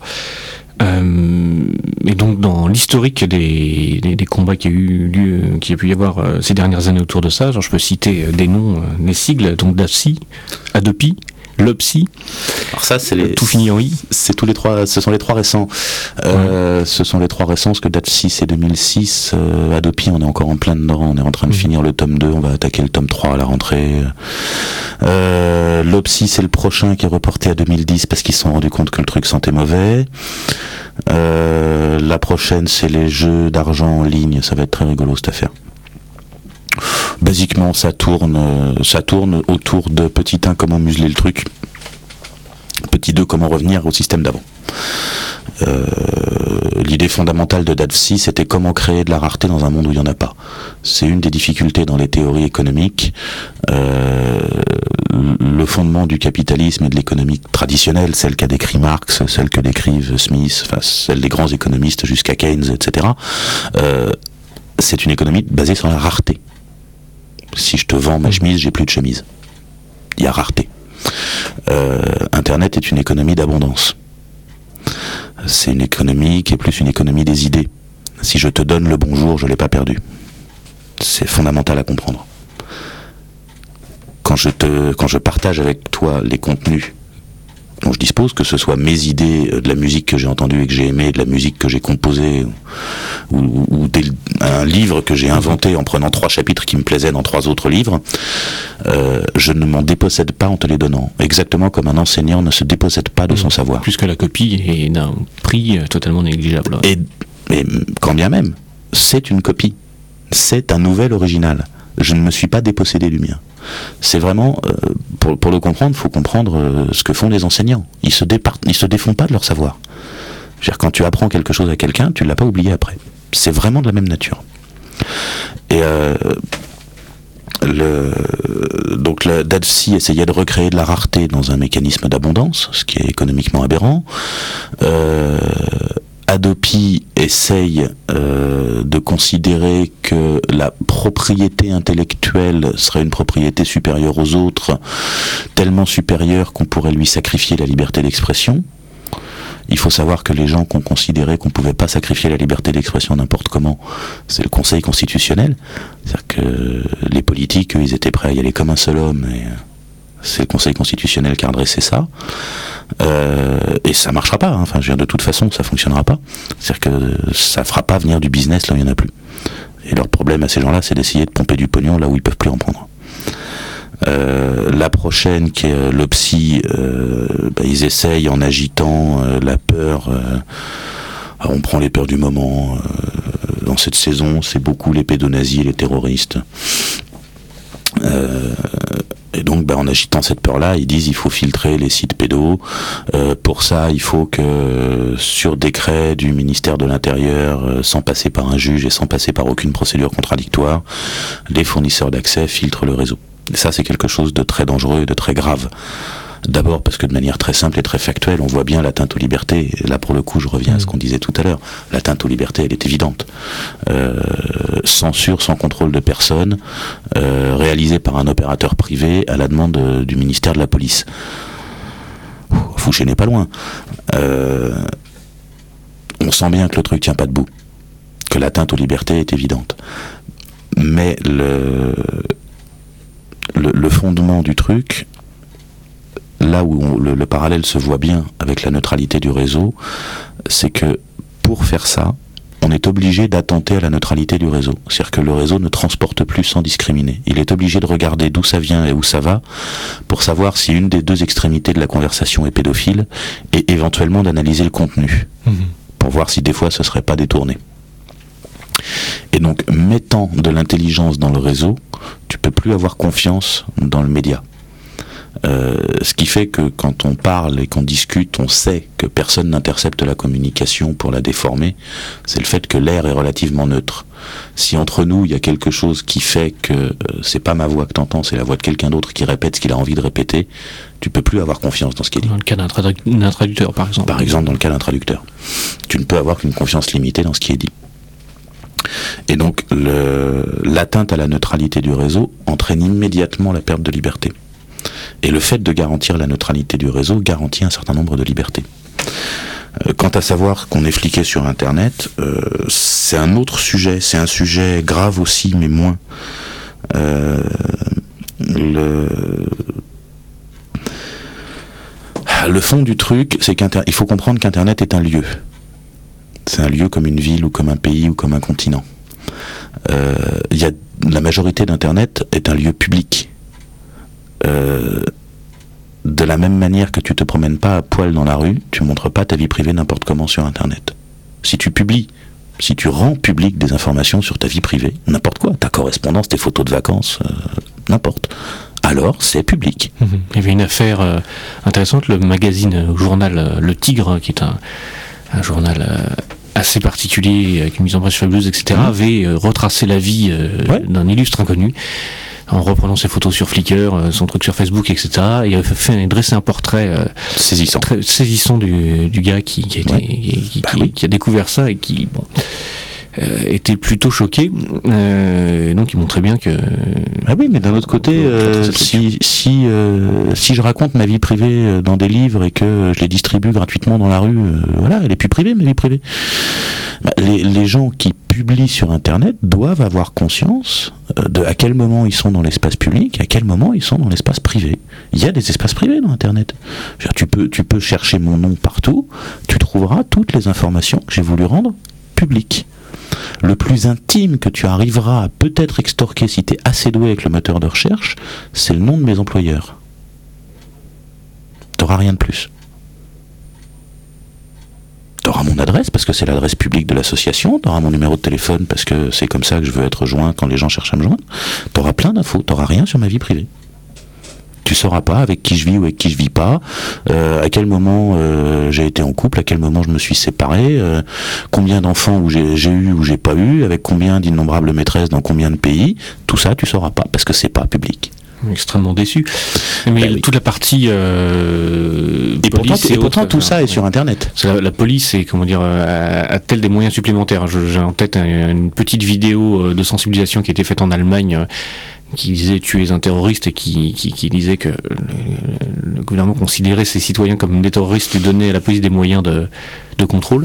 Et donc dans l'historique des combats qui a eu lieu, qui a pu y avoir ces dernières années autour de ça, genre je peux citer des noms, des sigles, donc DAFSI, Adopi, LOPSI. Alors ça c'est tout finit en I. C'est tous les trois, ce sont les trois récents. Ce sont les trois récents, parce que DAFSI c'est 2006, Adopi on est encore en plein dedans, on est en train de finir le tome 2, on va attaquer le tome 3 à la rentrée. LOPSI c'est le prochain qui est reporté à 2010 parce qu'ils se sont rendus compte que le truc sentait mauvais. La prochaine c'est les jeux d'argent en ligne, ça va être très rigolo cette affaire. Basiquement ça tourne autour de petit 1 comment museler le truc, petit 2 comment revenir au système d'avant. L'idée fondamentale de DAFSI c'était comment créer de la rareté dans un monde où il n'y en a pas. C'est une des difficultés dans les théories économiques. Le fondement du capitalisme et de l'économie traditionnelle, celle qu'a décrit Marx, celle que décrivent Smith, enfin celle des grands économistes jusqu'à Keynes, etc. C'est une économie basée sur la rareté. Si je te vends ma chemise, j'ai plus de chemise. Il y a rareté. Internet est une économie d'abondance. C'est une économie qui est plus une économie des idées. Si je te donne le bonjour, je l'ai pas perdu. C'est fondamental à comprendre. Quand je partage avec toi les contenus dont je dispose, que ce soit mes idées, de la musique que j'ai entendue et que j'ai aimée, de la musique que j'ai composée, ou un livre que j'ai inventé en prenant 3 chapitres qui me plaisaient dans 3 autres livres, je ne m'en dépossède pas en te les donnant. Exactement comme un enseignant ne se dépossède pas de son savoir. Puisque la copie est d'un prix totalement négligeable. Et quand bien même, c'est une copie. C'est un nouvel original. Je ne me suis pas dépossédé du mien. C'est vraiment, pour le comprendre, il faut comprendre ce que font les enseignants. Ils se défont pas de leur savoir. C'est-à-dire, quand tu apprends quelque chose à quelqu'un, tu ne l'as pas oublié après. C'est vraiment de la même nature. Et donc la DAFSI essayait de recréer de la rareté dans un mécanisme d'abondance, ce qui est économiquement aberrant. Adopi essaye de considérer que la propriété intellectuelle serait une propriété supérieure aux autres, tellement supérieure qu'on pourrait lui sacrifier la liberté d'expression. Il faut savoir que les gens qui ont considéré qu'on ne pouvait pas sacrifier la liberté d'expression n'importe comment, c'est le Conseil constitutionnel. C'est-à-dire que les politiques, eux, ils étaient prêts à y aller comme un seul homme, et c'est le Conseil constitutionnel qui a redressé ça. Et ça marchera pas, hein. Enfin, je veux dire, de toute façon, ça fonctionnera pas. C'est-à-dire que ça fera pas venir du business là où il n'y en a plus. Et leur problème à ces gens-là, c'est d'essayer de pomper du pognon là où ils peuvent plus en prendre. La prochaine, qui est l'OPSI, ils essayent en agitant la peur. On prend les peurs du moment. Dans cette saison, c'est beaucoup les pédonazis et les terroristes. Et donc, en agitant cette peur-là, ils disent il faut filtrer les sites pédos. Pour ça, il faut que, sur décret du ministère de l'Intérieur, sans passer par un juge et sans passer par aucune procédure contradictoire, les fournisseurs d'accès filtrent le réseau. Et ça, c'est quelque chose de très dangereux et de très grave. D'abord parce que de manière très simple et très factuelle, on voit bien l'atteinte aux libertés. Et là, pour le coup, je reviens à ce qu'on disait tout à l'heure. L'atteinte aux libertés, elle est évidente. Censure sans contrôle de personne, réalisée par un opérateur privé à la demande du ministère de la Police. Fouché n'est pas loin. On sent bien que le truc tient pas debout, que l'atteinte aux libertés est évidente. Mais le fondement du truc, là où le parallèle se voit bien avec la neutralité du réseau, c'est que pour faire ça, on est obligé d'attenter à la neutralité du réseau. C'est-à-dire que le réseau ne transporte plus sans discriminer. Il est obligé de regarder d'où ça vient et où ça va pour savoir si une des deux extrémités de la conversation est pédophile et éventuellement d'analyser le contenu pour voir si des fois ce serait pas détourné. Et donc, mettant de l'intelligence dans le réseau, tu peux plus avoir confiance dans le média. Ce qui fait que quand on parle et qu'on discute, on sait que personne n'intercepte la communication pour la déformer. C'est le fait que l'air est relativement neutre. Si entre nous il y a quelque chose qui fait que c'est pas ma voix que t'entends, c'est la voix de quelqu'un d'autre qui répète ce qu'il a envie de répéter, tu peux plus avoir confiance dans ce qu'il dit. Dans le cas d'un traducteur, par exemple. Par exemple, dans le cas d'un traducteur, tu ne peux avoir qu'une confiance limitée dans ce qui est dit. Et donc l'atteinte à la neutralité du réseau entraîne immédiatement la perte de liberté. Et le fait de garantir la neutralité du réseau garantit un certain nombre de libertés. Quant à savoir qu'on est fliqué sur Internet, c'est un autre sujet, c'est un sujet grave aussi, mais moins. Le fond du truc, c'est qu'il faut comprendre qu'Internet est un lieu. C'est un lieu comme une ville ou comme un pays ou comme un continent. La majorité d'Internet est un lieu public. De la même manière que tu te promènes pas à poil dans la rue, tu montres pas ta vie privée n'importe comment sur Internet. Si tu rends public des informations sur ta vie privée, n'importe quoi, ta correspondance, tes photos de vacances, n'importe, alors c'est public. Il y avait une affaire intéressante, le magazine, journal Le Tigre, qui est un journal assez particulier, avec une mise en page fabuleuse, etc., avait retracé la vie d'un illustre inconnu, en reprenant ses photos sur Flickr, son truc sur Facebook, etc. Et il a dressé un portrait très saisissant du gars qui a découvert ça et qui était plutôt choqué. Donc il montrait bien que... Ah oui, mais d'un autre côté, si je raconte ma vie privée dans des livres et que je les distribue gratuitement dans la rue, voilà, elle est plus privée, ma vie privée. Les gens qui publient sur Internet doivent avoir conscience de à quel moment ils sont dans l'espace public, à quel moment ils sont dans l'espace privé. Il y a des espaces privés dans Internet. Tu peux chercher mon nom partout, tu trouveras toutes les informations que j'ai voulu rendre publiques. Le plus intime que tu arriveras à peut-être extorquer si tu es assez doué avec le moteur de recherche, c'est le nom de mes employeurs. T'auras rien de plus. T'auras mon adresse parce que c'est l'adresse publique de l'association, t'auras mon numéro de téléphone parce que c'est comme ça que je veux être joint quand les gens cherchent à me joindre. T'auras plein d'infos, t'auras rien sur ma vie privée. Tu sauras pas avec qui je vis ou avec qui je vis pas, à quel moment j'ai été en couple, à quel moment je me suis séparé, combien d'enfants où j'ai eu ou j'ai pas eu, avec combien d'innombrables maîtresses dans combien de pays. Tout ça, tu sauras pas parce que c'est pas public. Extrêmement déçu. Mais toute la partie et pourtant tout ça est sur Internet. La police est, comment dire, a-t-elle des moyens supplémentaires? J'ai en tête une petite vidéo de sensibilisation qui a été faite en Allemagne, qui disait tu es un terroriste, et qui disait que le gouvernement considérait ses citoyens comme des terroristes et donnait à la police des moyens de contrôle.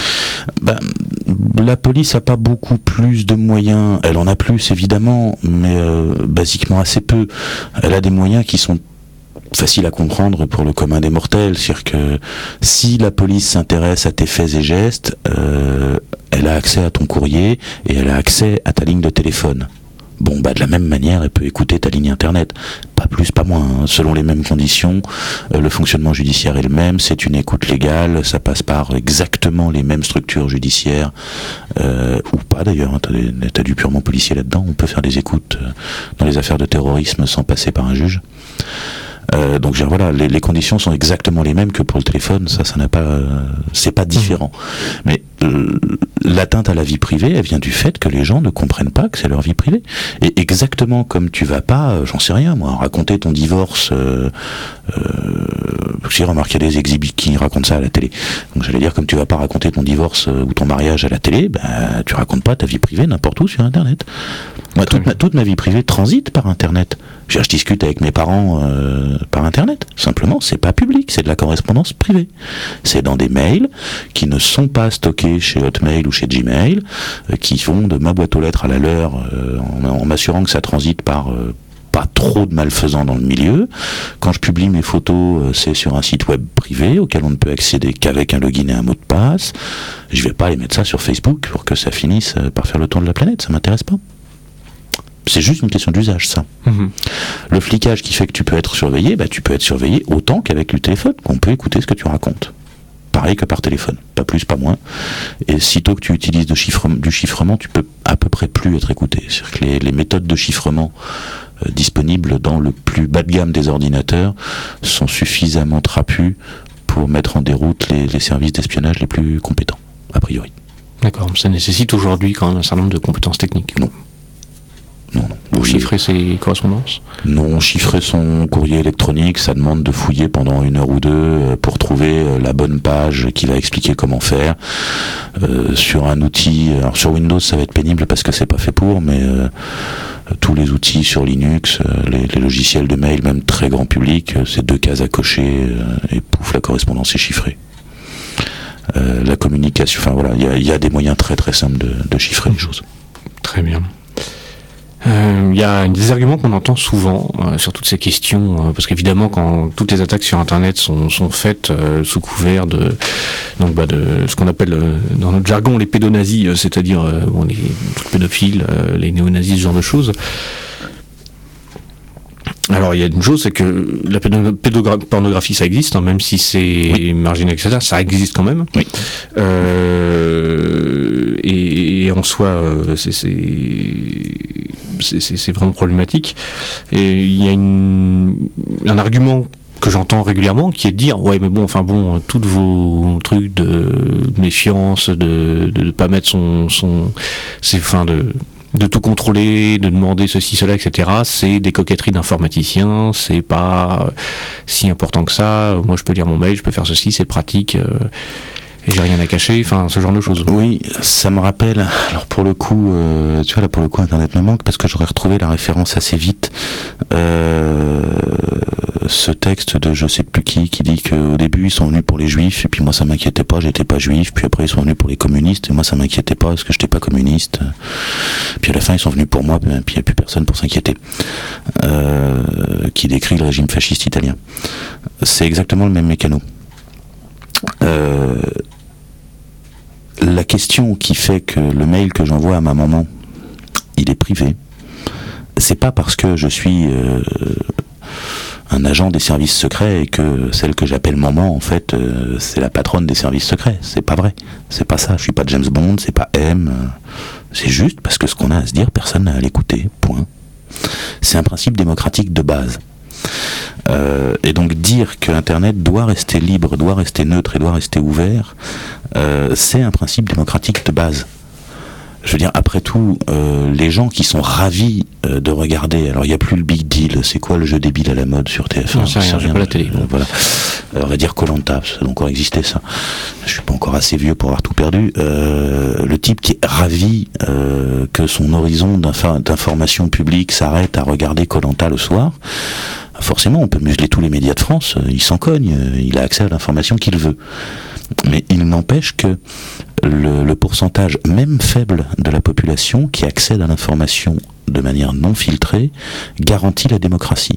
La police a pas beaucoup plus de moyens, elle en a plus évidemment, mais basiquement assez peu. Elle a des moyens qui sont faciles à comprendre pour le commun des mortels, c'est-à-dire que si la police s'intéresse à tes faits et gestes, elle a accès à ton courrier et elle a accès à ta ligne de téléphone. Bon, de la même manière, elle peut écouter ta ligne internet. Pas plus, pas moins, hein. Selon les mêmes conditions, le fonctionnement judiciaire est le même, c'est une écoute légale, ça passe par exactement les mêmes structures judiciaires, ou pas d'ailleurs, hein. T'as du purement policier là-dedans, on peut faire des écoutes dans les affaires de terrorisme sans passer par un juge. Donc voilà, les conditions sont exactement les mêmes que pour le téléphone, ça n'a pas, c'est pas différent. Mais l'atteinte à la vie privée, elle vient du fait que les gens ne comprennent pas que c'est leur vie privée. Et exactement comme tu vas pas, j'en sais rien moi, raconter ton divorce. J'ai remarqué des exhibits qui racontent ça à la télé. Donc j'allais dire, comme tu vas pas raconter ton divorce ou ton mariage à la télé, tu racontes pas ta vie privée n'importe où sur Internet. Moi, toute ma vie privée transite par Internet. Je discute avec mes parents par Internet. Simplement, c'est pas public, c'est de la correspondance privée. C'est dans des mails qui ne sont pas stockés chez Hotmail ou chez Gmail, qui vont de ma boîte aux lettres à la leur, en m'assurant que ça transite par pas trop de malfaisants dans le milieu. Quand je publie mes photos, c'est sur un site web privé auquel on ne peut accéder qu'avec un login et un mot de passe. Je vais pas aller mettre ça sur Facebook pour que ça finisse par faire le tour de la planète, ça m'intéresse pas. C'est juste une question d'usage, ça. Le flicage qui fait que tu peux être surveillé, tu peux être surveillé autant qu'avec le téléphone, qu'on peut écouter ce que tu racontes. Pareil que par téléphone, pas plus, pas moins. Et sitôt que tu utilises du chiffrement, tu peux à peu près plus être écouté. C'est-à-dire que les méthodes de chiffrement disponibles dans le plus bas de gamme des ordinateurs sont suffisamment trapues pour mettre en déroute les services d'espionnage les plus compétents, a priori. D'accord, ça nécessite aujourd'hui quand même un certain nombre de compétences techniques. Non. Pour chiffrer ses correspondances ? Non, chiffrer son courrier électronique, ça demande de fouiller pendant 1 heure ou 2 pour trouver la bonne page qui va expliquer comment faire. Sur un outil, alors sur Windows ça va être pénible parce que c'est pas fait pour, mais tous les outils sur Linux, les logiciels de mail, même très grand public, c'est 2 cases à cocher et pouf, la correspondance est chiffrée. La communication, enfin voilà, il y a des moyens très très simples de chiffrer les choses. Très bien. Il y a des arguments qu'on entend souvent sur toutes ces questions, parce qu'évidemment quand toutes les attaques sur Internet sont faites sous couvert de ce qu'on appelle dans notre jargon les pédonazis, c'est-à-dire les pédophiles, les néonazis, ce genre de choses. Alors il y a une chose, c'est que la pédopornographie ça existe, même si c'est marginal, etc. Ça existe quand même. Oui. Et en soi, c'est vraiment problématique. Et il y a un argument que j'entends régulièrement qui est de dire tous vos trucs de méfiance, de pas mettre de tout contrôler, de demander ceci, cela, etc. C'est des coquetteries d'informaticiens, c'est pas si important que ça. Moi, je peux lire mon mail, je peux faire ceci, c'est pratique, et j'ai rien à cacher, ce genre de choses. Oui, ça me rappelle, alors pour le coup, pour le coup, Internet me manque, parce que j'aurais retrouvé la référence assez vite, ce texte de je sais plus qui dit qu'au début ils sont venus pour les juifs, et puis moi ça m'inquiétait pas, j'étais pas juif, puis après ils sont venus pour les communistes, et moi ça m'inquiétait pas parce que j'étais pas communiste, puis à la fin ils sont venus pour moi, puis il n'y a plus personne pour s'inquiéter, qui décrit le régime fasciste italien. C'est exactement le même mécano. La question qui fait que le mail que j'envoie à ma maman, il est privé, c'est pas parce que je suis un agent des services secrets et que celle que j'appelle maman, en fait, c'est la patronne des services secrets. C'est pas vrai. C'est pas ça. Je suis pas James Bond, c'est pas M. C'est juste parce que ce qu'on a à se dire, personne n'a à l'écouter. Point. C'est un principe démocratique de base. Et donc dire que Internet doit rester libre, doit rester neutre et doit rester ouvert, c'est un principe démocratique de base. Je veux dire, après tout, les gens qui sont ravis de regarder, alors il n'y a plus le big deal, c'est quoi le jeu débile à la mode sur TF1 ? Non, c'est rien, j'ai pas la télé. Voilà. On va dire Koh-Lanta, ça doit encore exister ça. Je suis pas encore assez vieux pour avoir tout perdu. Le type qui est ravi que son horizon d'information publique s'arrête à regarder Koh-Lanta le soir, forcément on peut museler tous les médias de France, il s'en cogne, il a accès à l'information qu'il veut. Mais il n'empêche que le pourcentage même faible de la population qui accède à l'information de manière non filtrée garantit la démocratie.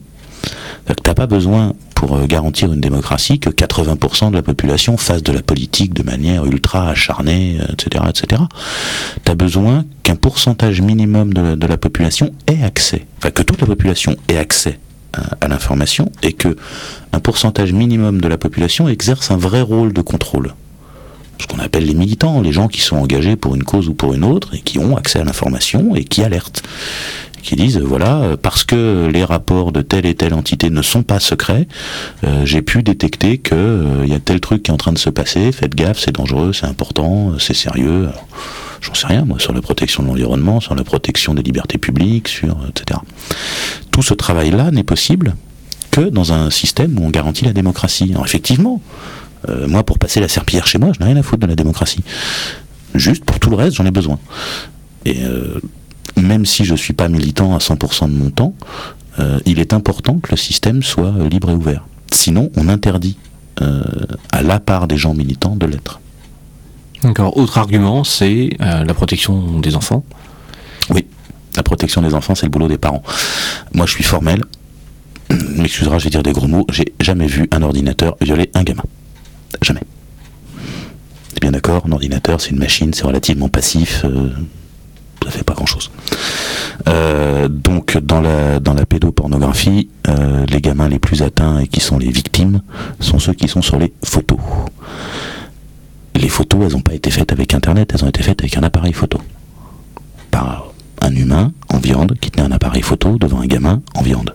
C'est-à-dire que t'as pas besoin, pour garantir une démocratie, que 80% de la population fasse de la politique de manière ultra acharnée, etc., etc. T'as besoin qu'un pourcentage minimum de la population ait accès, enfin que toute la population ait accès à l'information, et que un pourcentage minimum de la population exerce un vrai rôle de contrôle. Ce qu'on appelle les militants, les gens qui sont engagés pour une cause ou pour une autre, et qui ont accès à l'information, et qui alertent. Qui disent, voilà, parce que les rapports de telle et telle entité ne sont pas secrets, j'ai pu détecter que y a tel truc qui est en train de se passer, faites gaffe, c'est dangereux, c'est important, c'est sérieux. Alors, j'en sais rien, moi, sur la protection de l'environnement, sur la protection des libertés publiques, sur etc. Tout ce travail-là n'est possible que dans un système où on garantit la démocratie. Alors effectivement, moi, pour passer la serpillière chez moi, je n'ai rien à foutre de la démocratie. Juste, pour tout le reste, j'en ai besoin. Et même si je ne suis pas militant à 100% de mon temps, il est important que le système soit libre et ouvert. Sinon, on interdit à la part des gens militants de l'être. D'accord. Autre argument, c'est la protection des enfants. Oui, la protection des enfants, c'est le boulot des parents. Moi, je suis formel. M'excusera, je vais dire des gros mots. J'ai jamais vu un ordinateur violer un gamin. Jamais. C'est bien d'accord, un ordinateur, c'est une machine, c'est relativement passif. Ça fait pas grand-chose. Donc, dans la pédopornographie, les gamins les plus atteints et qui sont les victimes sont ceux qui sont sur les photos. Les photos, elles n'ont pas été faites avec Internet, elles ont été faites avec un appareil photo. Par un humain en viande qui tenait un appareil photo devant un gamin en viande.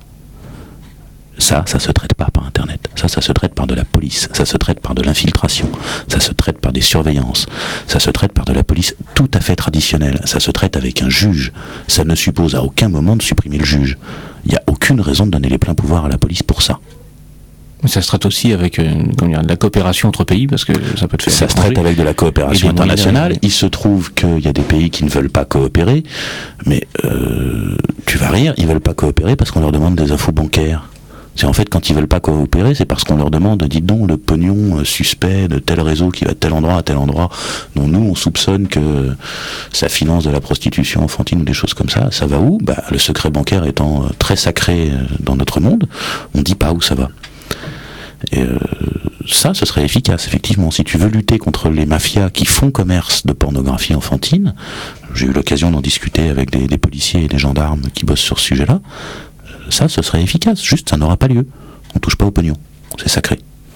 Ça se traite pas par Internet. Ça se traite par de la police. Ça se traite par de l'infiltration. Ça se traite par des surveillances. Ça se traite par de la police tout à fait traditionnelle. Ça se traite avec un juge. Ça ne suppose à aucun moment de supprimer le juge. Il n'y a aucune raison de donner les pleins pouvoirs à la police pour ça. Ça se traite aussi avec de la coopération entre pays, parce que ça peut te faire... Ça se traite avec de la coopération internationale. Il se trouve qu'il y a des pays qui ne veulent pas coopérer, mais tu vas rire, ils veulent pas coopérer parce qu'on leur demande des infos bancaires. C'est en fait, quand ils veulent pas coopérer, c'est parce qu'on leur demande, dites donc, le pognon suspect de tel réseau qui va de tel endroit à tel endroit, dont nous, on soupçonne que ça finance de la prostitution enfantine ou des choses comme ça, ça va où ? Bah, le secret bancaire étant très sacré dans notre monde, on dit pas où ça va. Et ça, ce serait efficace, effectivement. Si tu veux lutter contre les mafias qui font commerce de pornographie enfantine, j'ai eu l'occasion d'en discuter avec des policiers et des gendarmes qui bossent sur ce sujet-là, ça, ce serait efficace. Juste, ça n'aura pas lieu. On touche pas au pognon. C'est sacré.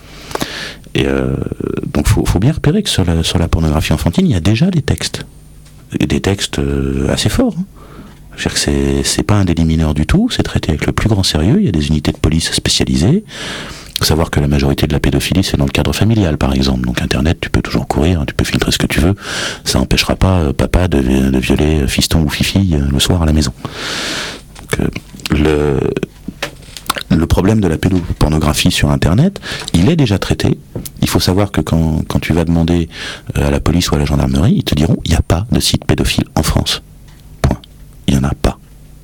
Et donc, faut bien repérer que sur la pornographie enfantine, il y a déjà des textes. Et des textes assez forts. Hein. Je veux dire que c'est pas un délit mineur du tout. C'est traité avec le plus grand sérieux. Il y a des unités de police spécialisées. Il faut savoir que la majorité de la pédophilie, c'est dans le cadre familial, par exemple. Donc Internet, tu peux toujours courir, hein, tu peux filtrer ce que tu veux. Ça n'empêchera pas papa de violer fiston ou fifi le soir à la maison. Donc, le problème de la pédopornographie sur Internet, il est déjà traité. Il faut savoir que quand tu vas demander à la police ou à la gendarmerie, ils te diront il n'y a pas de site pédophile en France. Point. Il n'y en a pas.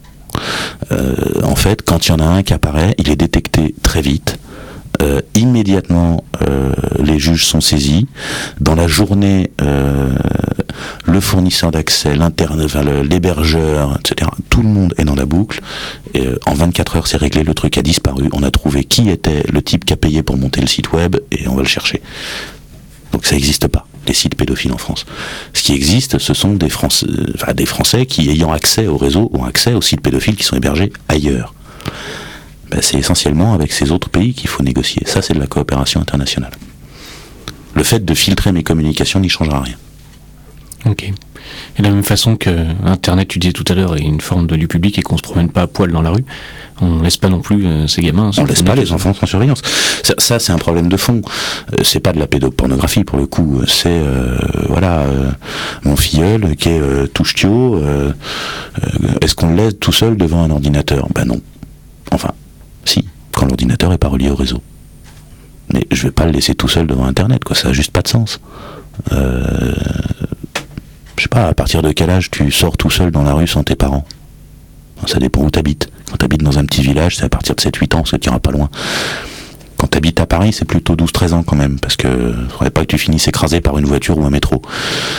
En fait, quand il y en a un qui apparaît, il est détecté très vite. Immédiatement, les juges sont saisis. Dans la journée, le fournisseur d'accès, l'hébergeur, etc., tout le monde est dans la boucle. Et, en 24 heures, c'est réglé, le truc a disparu. On a trouvé qui était le type qui a payé pour monter le site web et on va le chercher. Donc ça n'existe pas, les sites pédophiles en France. Ce qui existe, ce sont des Français qui, ayant accès au réseau, ont accès aux sites pédophiles qui sont hébergés ailleurs. Ben, c'est essentiellement avec ces autres pays qu'il faut négocier. Ça, c'est de la coopération internationale. Le fait de filtrer mes communications n'y changera rien. Ok. Et de la même façon que Internet, tu disais tout à l'heure, est une forme de lieu public et qu'on se promène pas à poil dans la rue, on laisse pas non plus ces gamins... On laisse pas les enfants sans surveillance. Ça, c'est un problème de fond. C'est pas de la pédopornographie pour le coup. C'est mon filleul qui est touche-tio. Est-ce qu'on le laisse tout seul devant un ordinateur ? Ben non. Enfin, si, quand l'ordinateur est pas relié au réseau. Mais je vais pas le laisser tout seul devant Internet, quoi. Ça a juste pas de sens. Je sais pas, à partir de quel âge tu sors tout seul dans la rue sans tes parents ? Ça dépend où t'habites. Quand t'habites dans un petit village, c'est à partir de 7-8 ans, ce qui ira pas loin. Quand t'habites à Paris, c'est plutôt 12-13 ans quand même, parce que faudrait pas que tu finisses écrasé par une voiture ou un métro.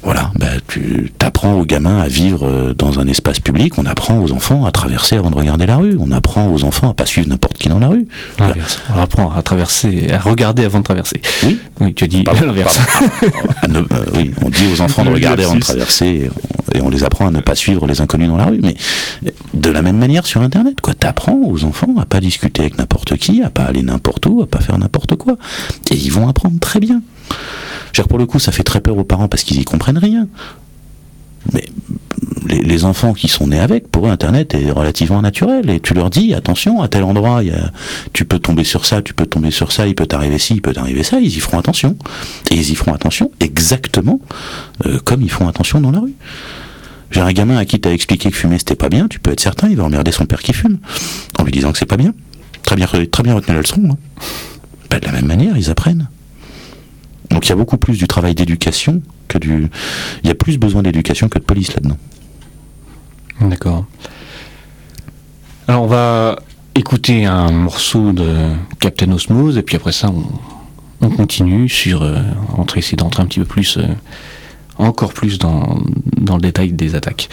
Voilà, tu t'apprends aux gamins à vivre dans un espace public, on apprend aux enfants à traverser avant de regarder la rue, on apprend aux enfants à pas suivre n'importe qui dans la rue. L'inverse. On apprend à traverser, à regarder avant de traverser. Oui, tu as dit l'inverse. Oui, on dit aux enfants de regarder avant de traverser et on les apprend à ne pas suivre les inconnus dans la rue. Mais de la même manière sur Internet, quoi. T'apprends aux enfants à pas discuter avec n'importe qui, à pas aller n'importe où, à pas faire n'importe quoi. Et ils vont apprendre très bien. Pour le coup, ça fait très peur aux parents parce qu'ils y comprennent rien. Mais les enfants qui sont nés avec, pour eux, Internet est relativement naturel. Et tu leur dis, attention, à tel endroit, tu peux tomber sur ça, il peut t'arriver ci, il peut t'arriver ça, ils y feront attention. Et ils y feront attention exactement comme ils font attention dans la rue. J'ai un gamin à qui t'as expliqué que fumer c'était pas bien, tu peux être certain, il va emmerder son père qui fume, en lui disant que c'est pas bien. Très bien retenu la leçon. Hein. De la même manière, ils apprennent. Donc il y a beaucoup plus du travail d'éducation il y a plus besoin d'éducation que de police là-dedans. D'accord. Alors on va écouter un morceau de Captain Osmose et puis après ça on continue sur essayer d'entrer un petit peu plus encore plus dans le détail des attaques.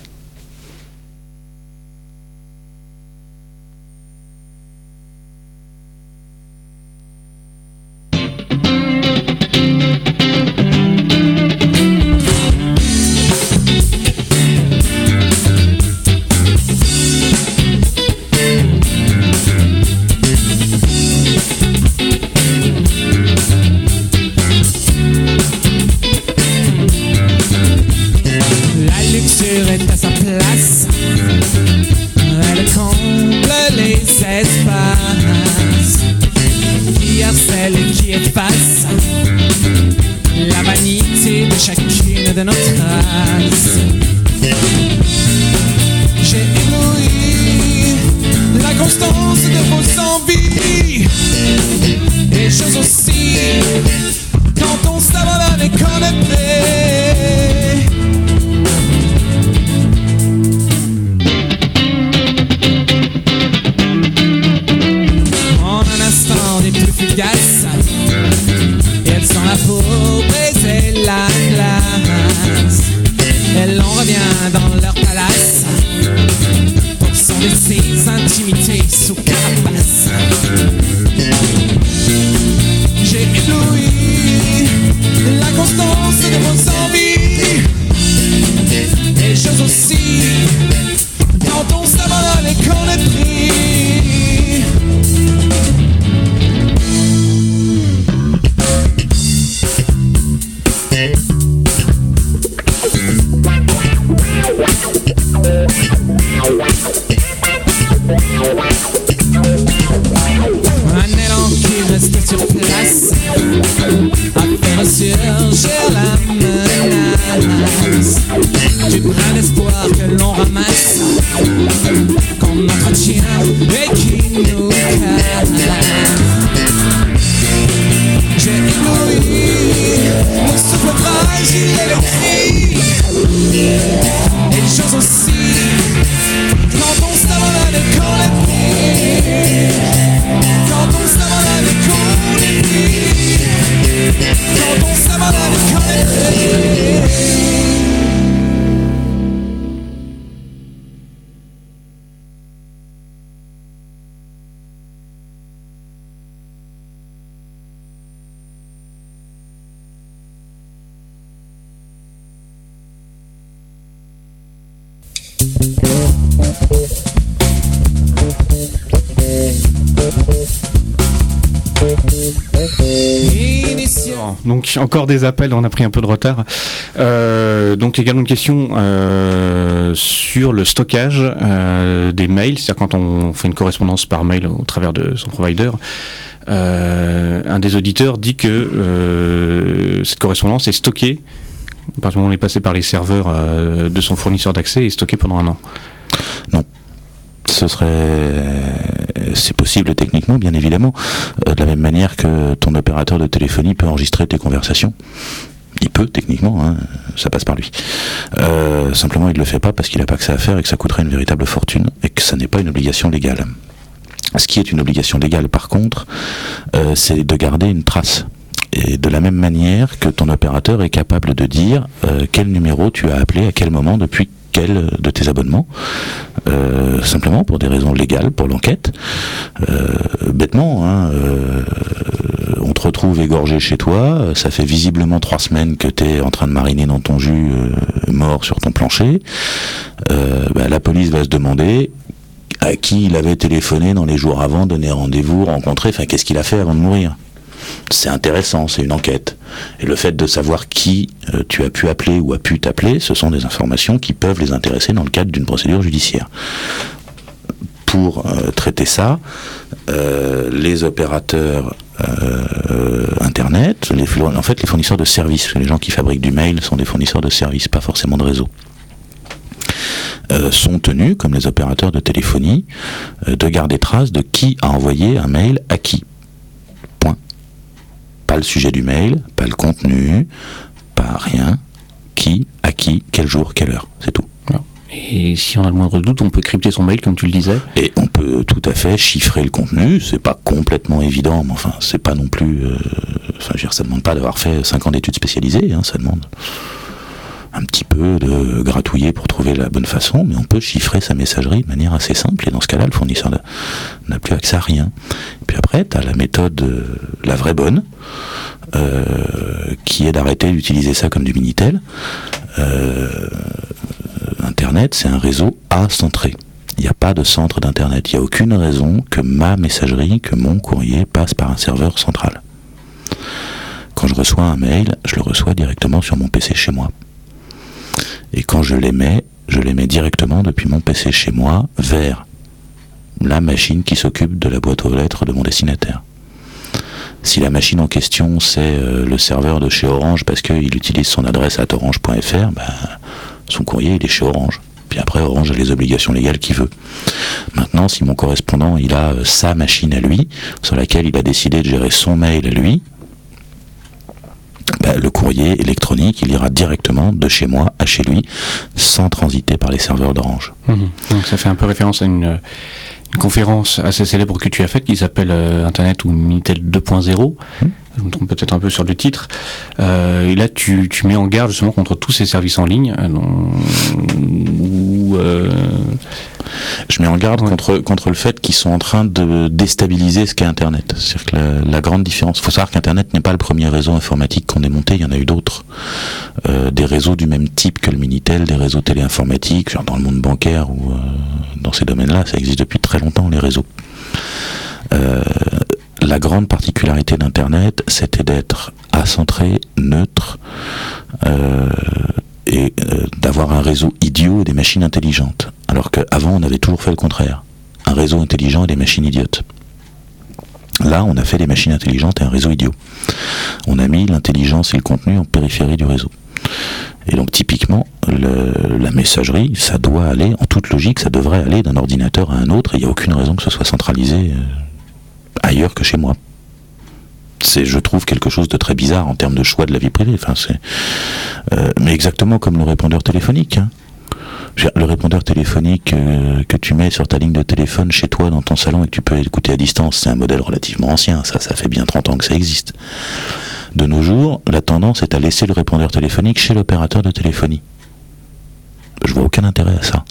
Donc encore des appels, on a pris un peu de retard. Donc également une question sur le stockage des mails, c'est-à-dire quand on fait une correspondance par mail au travers de son provider. Un des auditeurs dit que cette correspondance est stockée, à partir du moment où on est passé par les serveurs de son fournisseur d'accès, est stockée pendant 1 an. Non. C'est possible techniquement, bien évidemment, de la même manière que ton opérateur de téléphonie peut enregistrer tes conversations. Il peut, techniquement, hein, ça passe par lui. Simplement, il ne le fait pas parce qu'il n'a pas que ça à faire et que ça coûterait une véritable fortune et que ça n'est pas une obligation légale. Ce qui est une obligation légale, par contre, c'est de garder une trace. Et de la même manière que ton opérateur est capable de dire quel numéro tu as appelé à quel moment depuis quel de tes abonnements, simplement pour des raisons légales, pour l'enquête. Bêtement, hein, on te retrouve égorgé chez toi, ça fait visiblement 3 semaines que tu es en train de mariner dans ton jus mort sur ton plancher. La police va se demander à qui il avait téléphoné dans les jours avant, donné rendez-vous, rencontré, enfin qu'est-ce qu'il a fait avant de mourir. C'est intéressant, c'est une enquête. Et le fait de savoir qui tu as pu appeler ou a pu t'appeler, ce sont des informations qui peuvent les intéresser dans le cadre d'une procédure judiciaire. Pour traiter ça, les opérateurs Internet, les fournisseurs de services, les gens qui fabriquent du mail sont des fournisseurs de services, pas forcément de réseau, sont tenus, comme les opérateurs de téléphonie, de garder trace de qui a envoyé un mail à qui. Pas le sujet du mail, pas le contenu, pas rien. Qui, à qui, quel jour, quelle heure, c'est tout. Et si on a le moindre doute, on peut crypter son mail, comme tu le disais. Et on peut tout à fait chiffrer le contenu, c'est pas complètement évident, mais enfin, c'est pas non plus... ça demande pas d'avoir fait 5 ans d'études spécialisées, hein, ça demande un petit peu de gratouiller pour trouver la bonne façon, mais on peut chiffrer sa messagerie de manière assez simple, et dans ce cas-là, le fournisseur n'a plus accès à rien. Et puis après, tu as la méthode, la vraie bonne, qui est d'arrêter d'utiliser ça comme du Minitel. Internet, c'est un réseau acentré. Il n'y a pas de centre d'Internet. Il n'y a aucune raison que ma messagerie, que mon courrier passe par un serveur central. Quand je reçois un mail, je le reçois directement sur mon PC chez moi. Et quand je l'émets directement depuis mon PC chez moi vers la machine qui s'occupe de la boîte aux lettres de mon destinataire. Si la machine en question c'est le serveur de chez Orange parce qu'il utilise son adresse @orange.fr, son courrier il est chez Orange. Puis après Orange a les obligations légales qu'il veut. Maintenant, si mon correspondant il a sa machine à lui, sur laquelle il a décidé de gérer son mail à lui, le courrier électronique, il ira directement de chez moi à chez lui, sans transiter par les serveurs d'Orange. Donc ça fait un peu référence à une conférence assez célèbre que tu as faite qui s'appelle Internet ou Minitel 2.0. Je me trompe peut-être un peu sur le titre. Et là, tu mets en garde justement contre tous ces services en ligne. Je mets en garde contre le fait qu'ils sont en train de déstabiliser ce qu'est Internet. C'est-à-dire que la grande différence... Il faut savoir qu'Internet n'est pas le premier réseau informatique qu'on ait monté, il y en a eu d'autres. Des réseaux du même type que le Minitel, des réseaux téléinformatiques, genre dans le monde bancaire ou dans ces domaines-là, ça existe depuis très longtemps, les réseaux. La grande particularité d'Internet, c'était d'être acentré, neutre, et d'avoir un réseau idiot et des machines intelligentes. Alors qu'avant, on avait toujours fait le contraire. Un réseau intelligent et des machines idiotes. Là, on a fait des machines intelligentes et un réseau idiot. On a mis l'intelligence et le contenu en périphérie du réseau. Et donc, typiquement, la messagerie, ça doit aller, en toute logique, ça devrait aller d'un ordinateur à un autre, et il n'y a aucune raison que ce soit centralisé ailleurs que chez moi. C'est, je trouve, quelque chose de très bizarre en termes de choix de la vie privée. Enfin, mais exactement comme le répondeur téléphonique. Hein. Le répondeur téléphonique que tu mets sur ta ligne de téléphone chez toi dans ton salon et que tu peux écouter à distance, c'est un modèle relativement ancien. Ça fait bien 30 ans que ça existe. De nos jours, la tendance est à laisser le répondeur téléphonique chez l'opérateur de téléphonie. Je vois aucun intérêt à ça.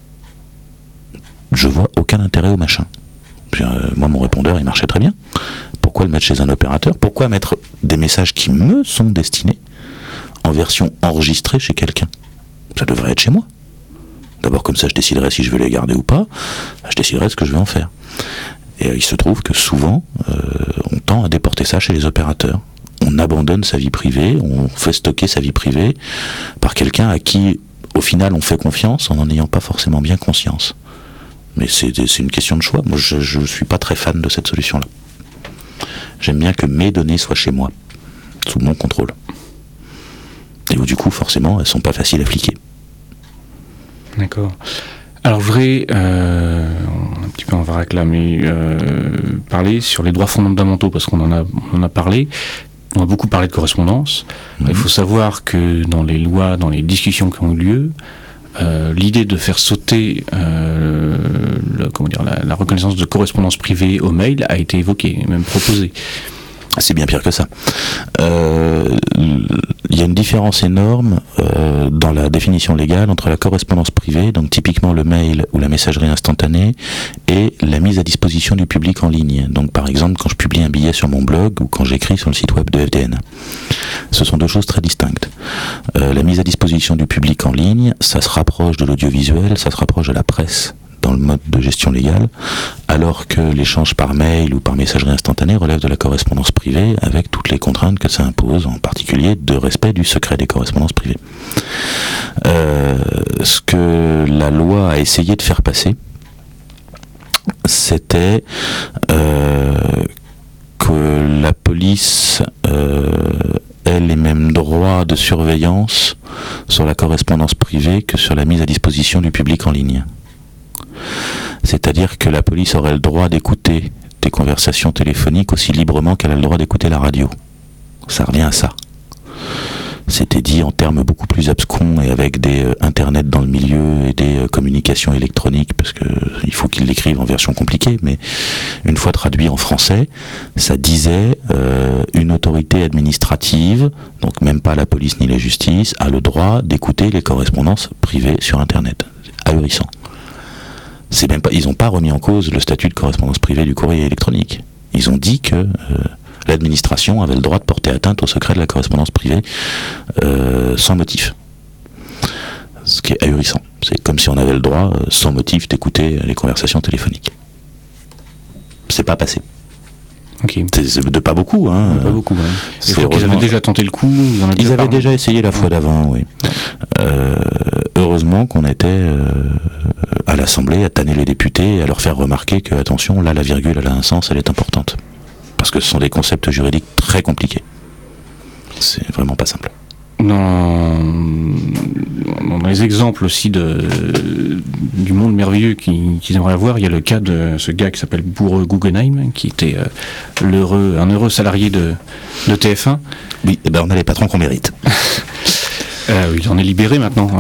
Je vois aucun intérêt au machin. Moi, mon répondeur, il marchait très bien. Pourquoi le mettre chez un opérateur ? Pourquoi mettre des messages qui me sont destinés en version enregistrée chez quelqu'un ? Ça devrait être chez moi. D'abord, comme ça, je déciderai si je veux les garder ou pas. Je déciderai ce que je vais en faire. Et il se trouve que souvent, on tend à déporter ça chez les opérateurs. On abandonne sa vie privée, on fait stocker sa vie privée par quelqu'un à qui, au final, on fait confiance en n'en ayant pas forcément bien conscience. Mais c'est une question de choix. Moi, je suis pas très fan de cette solution-là. J'aime bien que mes données soient chez moi, sous mon contrôle. Et où, du coup, forcément, elles sont pas faciles à fliquer. D'accord. Alors, je voudrais, un petit peu en vrac là, mais parler sur les droits fondamentaux, parce qu'on en a parlé. On a beaucoup parlé de correspondance. Il faut savoir que dans les lois, dans les discussions qui ont eu lieu, l'idée de faire sauter la reconnaissance de correspondance privée au mail a été évoquée, même proposée. C'est bien pire que ça. Il y a une différence énorme dans la définition légale entre la correspondance privée, donc typiquement le mail ou la messagerie instantanée, et la mise à disposition du public en ligne. Donc par exemple quand je publie un billet sur mon blog ou quand j'écris sur le site web de FDN. Ce sont deux choses très distinctes. La mise à disposition du public en ligne, ça se rapproche de l'audiovisuel, ça se rapproche de la presse dans le mode de gestion légale, alors que l'échange par mail ou par messagerie instantanée relève de la correspondance privée avec toutes les contraintes que ça impose, en particulier de respect du secret des correspondances privées. Ce que la loi a essayé de faire passer, c'était que la police ait les mêmes droits de surveillance sur la correspondance privée que sur la mise à disposition du public en ligne. C'est-à-dire que la police aurait le droit d'écouter des conversations téléphoniques aussi librement qu'elle a le droit d'écouter la radio. Ça revient à ça. C'était dit en termes beaucoup plus abscons et avec des internet dans le milieu et des communications électroniques, parce que il faut qu'ils l'écrivent en version compliquée, mais une fois traduit en français, ça disait une autorité administrative, donc même pas la police ni la justice, a le droit d'écouter les correspondances privées sur internet. C'est ahurissant. C'est même pas, ils n'ont pas remis en cause le statut de correspondance privée du courrier électronique. Ils ont dit que l'administration avait le droit de porter atteinte au secret de la correspondance privée sans motif. Ce qui est ahurissant. C'est comme si on avait le droit, sans motif, d'écouter les conversations téléphoniques. C'est pas passé. Okay. C'est de pas beaucoup, hein. Pas beaucoup, ouais. Je crois qu'ils avaient déjà tenté le coup. Ils avaient déjà essayé la fois d'avant, oui. Heureusement qu'on était à l'Assemblée à tanner les députés et à leur faire remarquer que, attention, là, la virgule, elle a un sens, elle est importante. Parce que ce sont des concepts juridiques très compliqués. C'est vraiment pas simple. Dans les exemples aussi du monde merveilleux qu'ils aimeraient avoir, il y a le cas de ce gars qui s'appelle Bourreux Guggenheim, qui était un heureux salarié de TF1. Oui, et ben on a les patrons qu'on mérite. Oui, il en est libéré maintenant.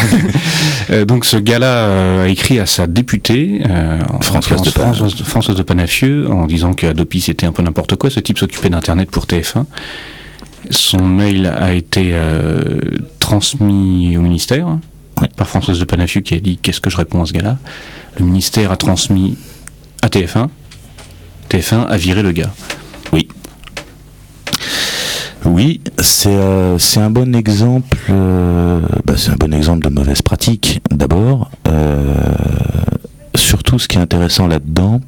Donc ce gars-là a écrit à sa députée, Françoise de Panafieux, en disant qu'Adopi c'était un peu n'importe quoi. Ce type s'occupait d'Internet pour TF1. Son mail a été transmis au ministère par Françoise de Panafieux qui a dit qu'est-ce que je réponds à ce gars-là. Le ministère a transmis à TF1. TF1 a viré le gars. Oui. Oui, c'est un bon exemple. C'est un bon exemple de mauvaise pratique. D'abord, surtout, ce qui est intéressant là-dedans,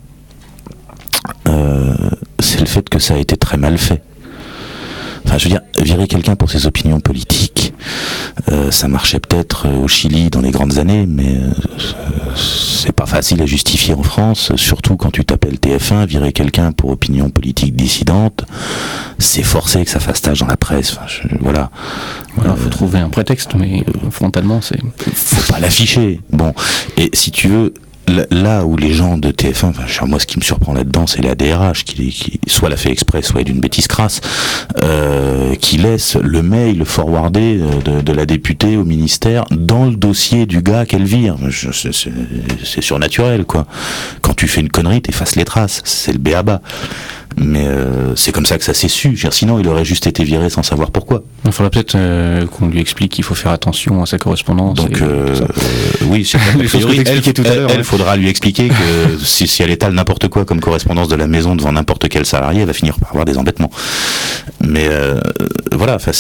c'est le fait que ça a été très mal fait. Enfin, je veux dire, virer quelqu'un pour ses opinions politiques, ça marchait peut-être au Chili dans les grandes années, mais c'est pas facile à justifier en France, surtout quand tu t'appelles TF1, virer quelqu'un pour opinion politique dissidente, c'est forcé que ça fasse tâche dans la presse. Enfin, voilà. Faut trouver un prétexte, mais frontalement, faut pas l'afficher. Bon, et si tu veux, là où les gens de TF1, enfin, moi ce qui me surprend là-dedans, c'est la DRH qui soit l'a fait exprès, soit est d'une bêtise crasse, qui laisse le mail forwardé de la députée au ministère dans le dossier du gars qu'elle vire. C'est surnaturel, quoi. Quand tu fais une connerie, t'effaces les traces, c'est le b.a.-ba. Mais c'est comme ça que ça s'est su. Sinon, il aurait juste été viré sans savoir pourquoi. Il faudra peut-être qu'on lui explique qu'il faut faire attention à sa correspondance. Donc, oui, c'est elle faudra lui expliquer que si elle étale n'importe quoi comme correspondance de la maison devant n'importe quel salarié, elle va finir par avoir des embêtements. Mais voilà, enfin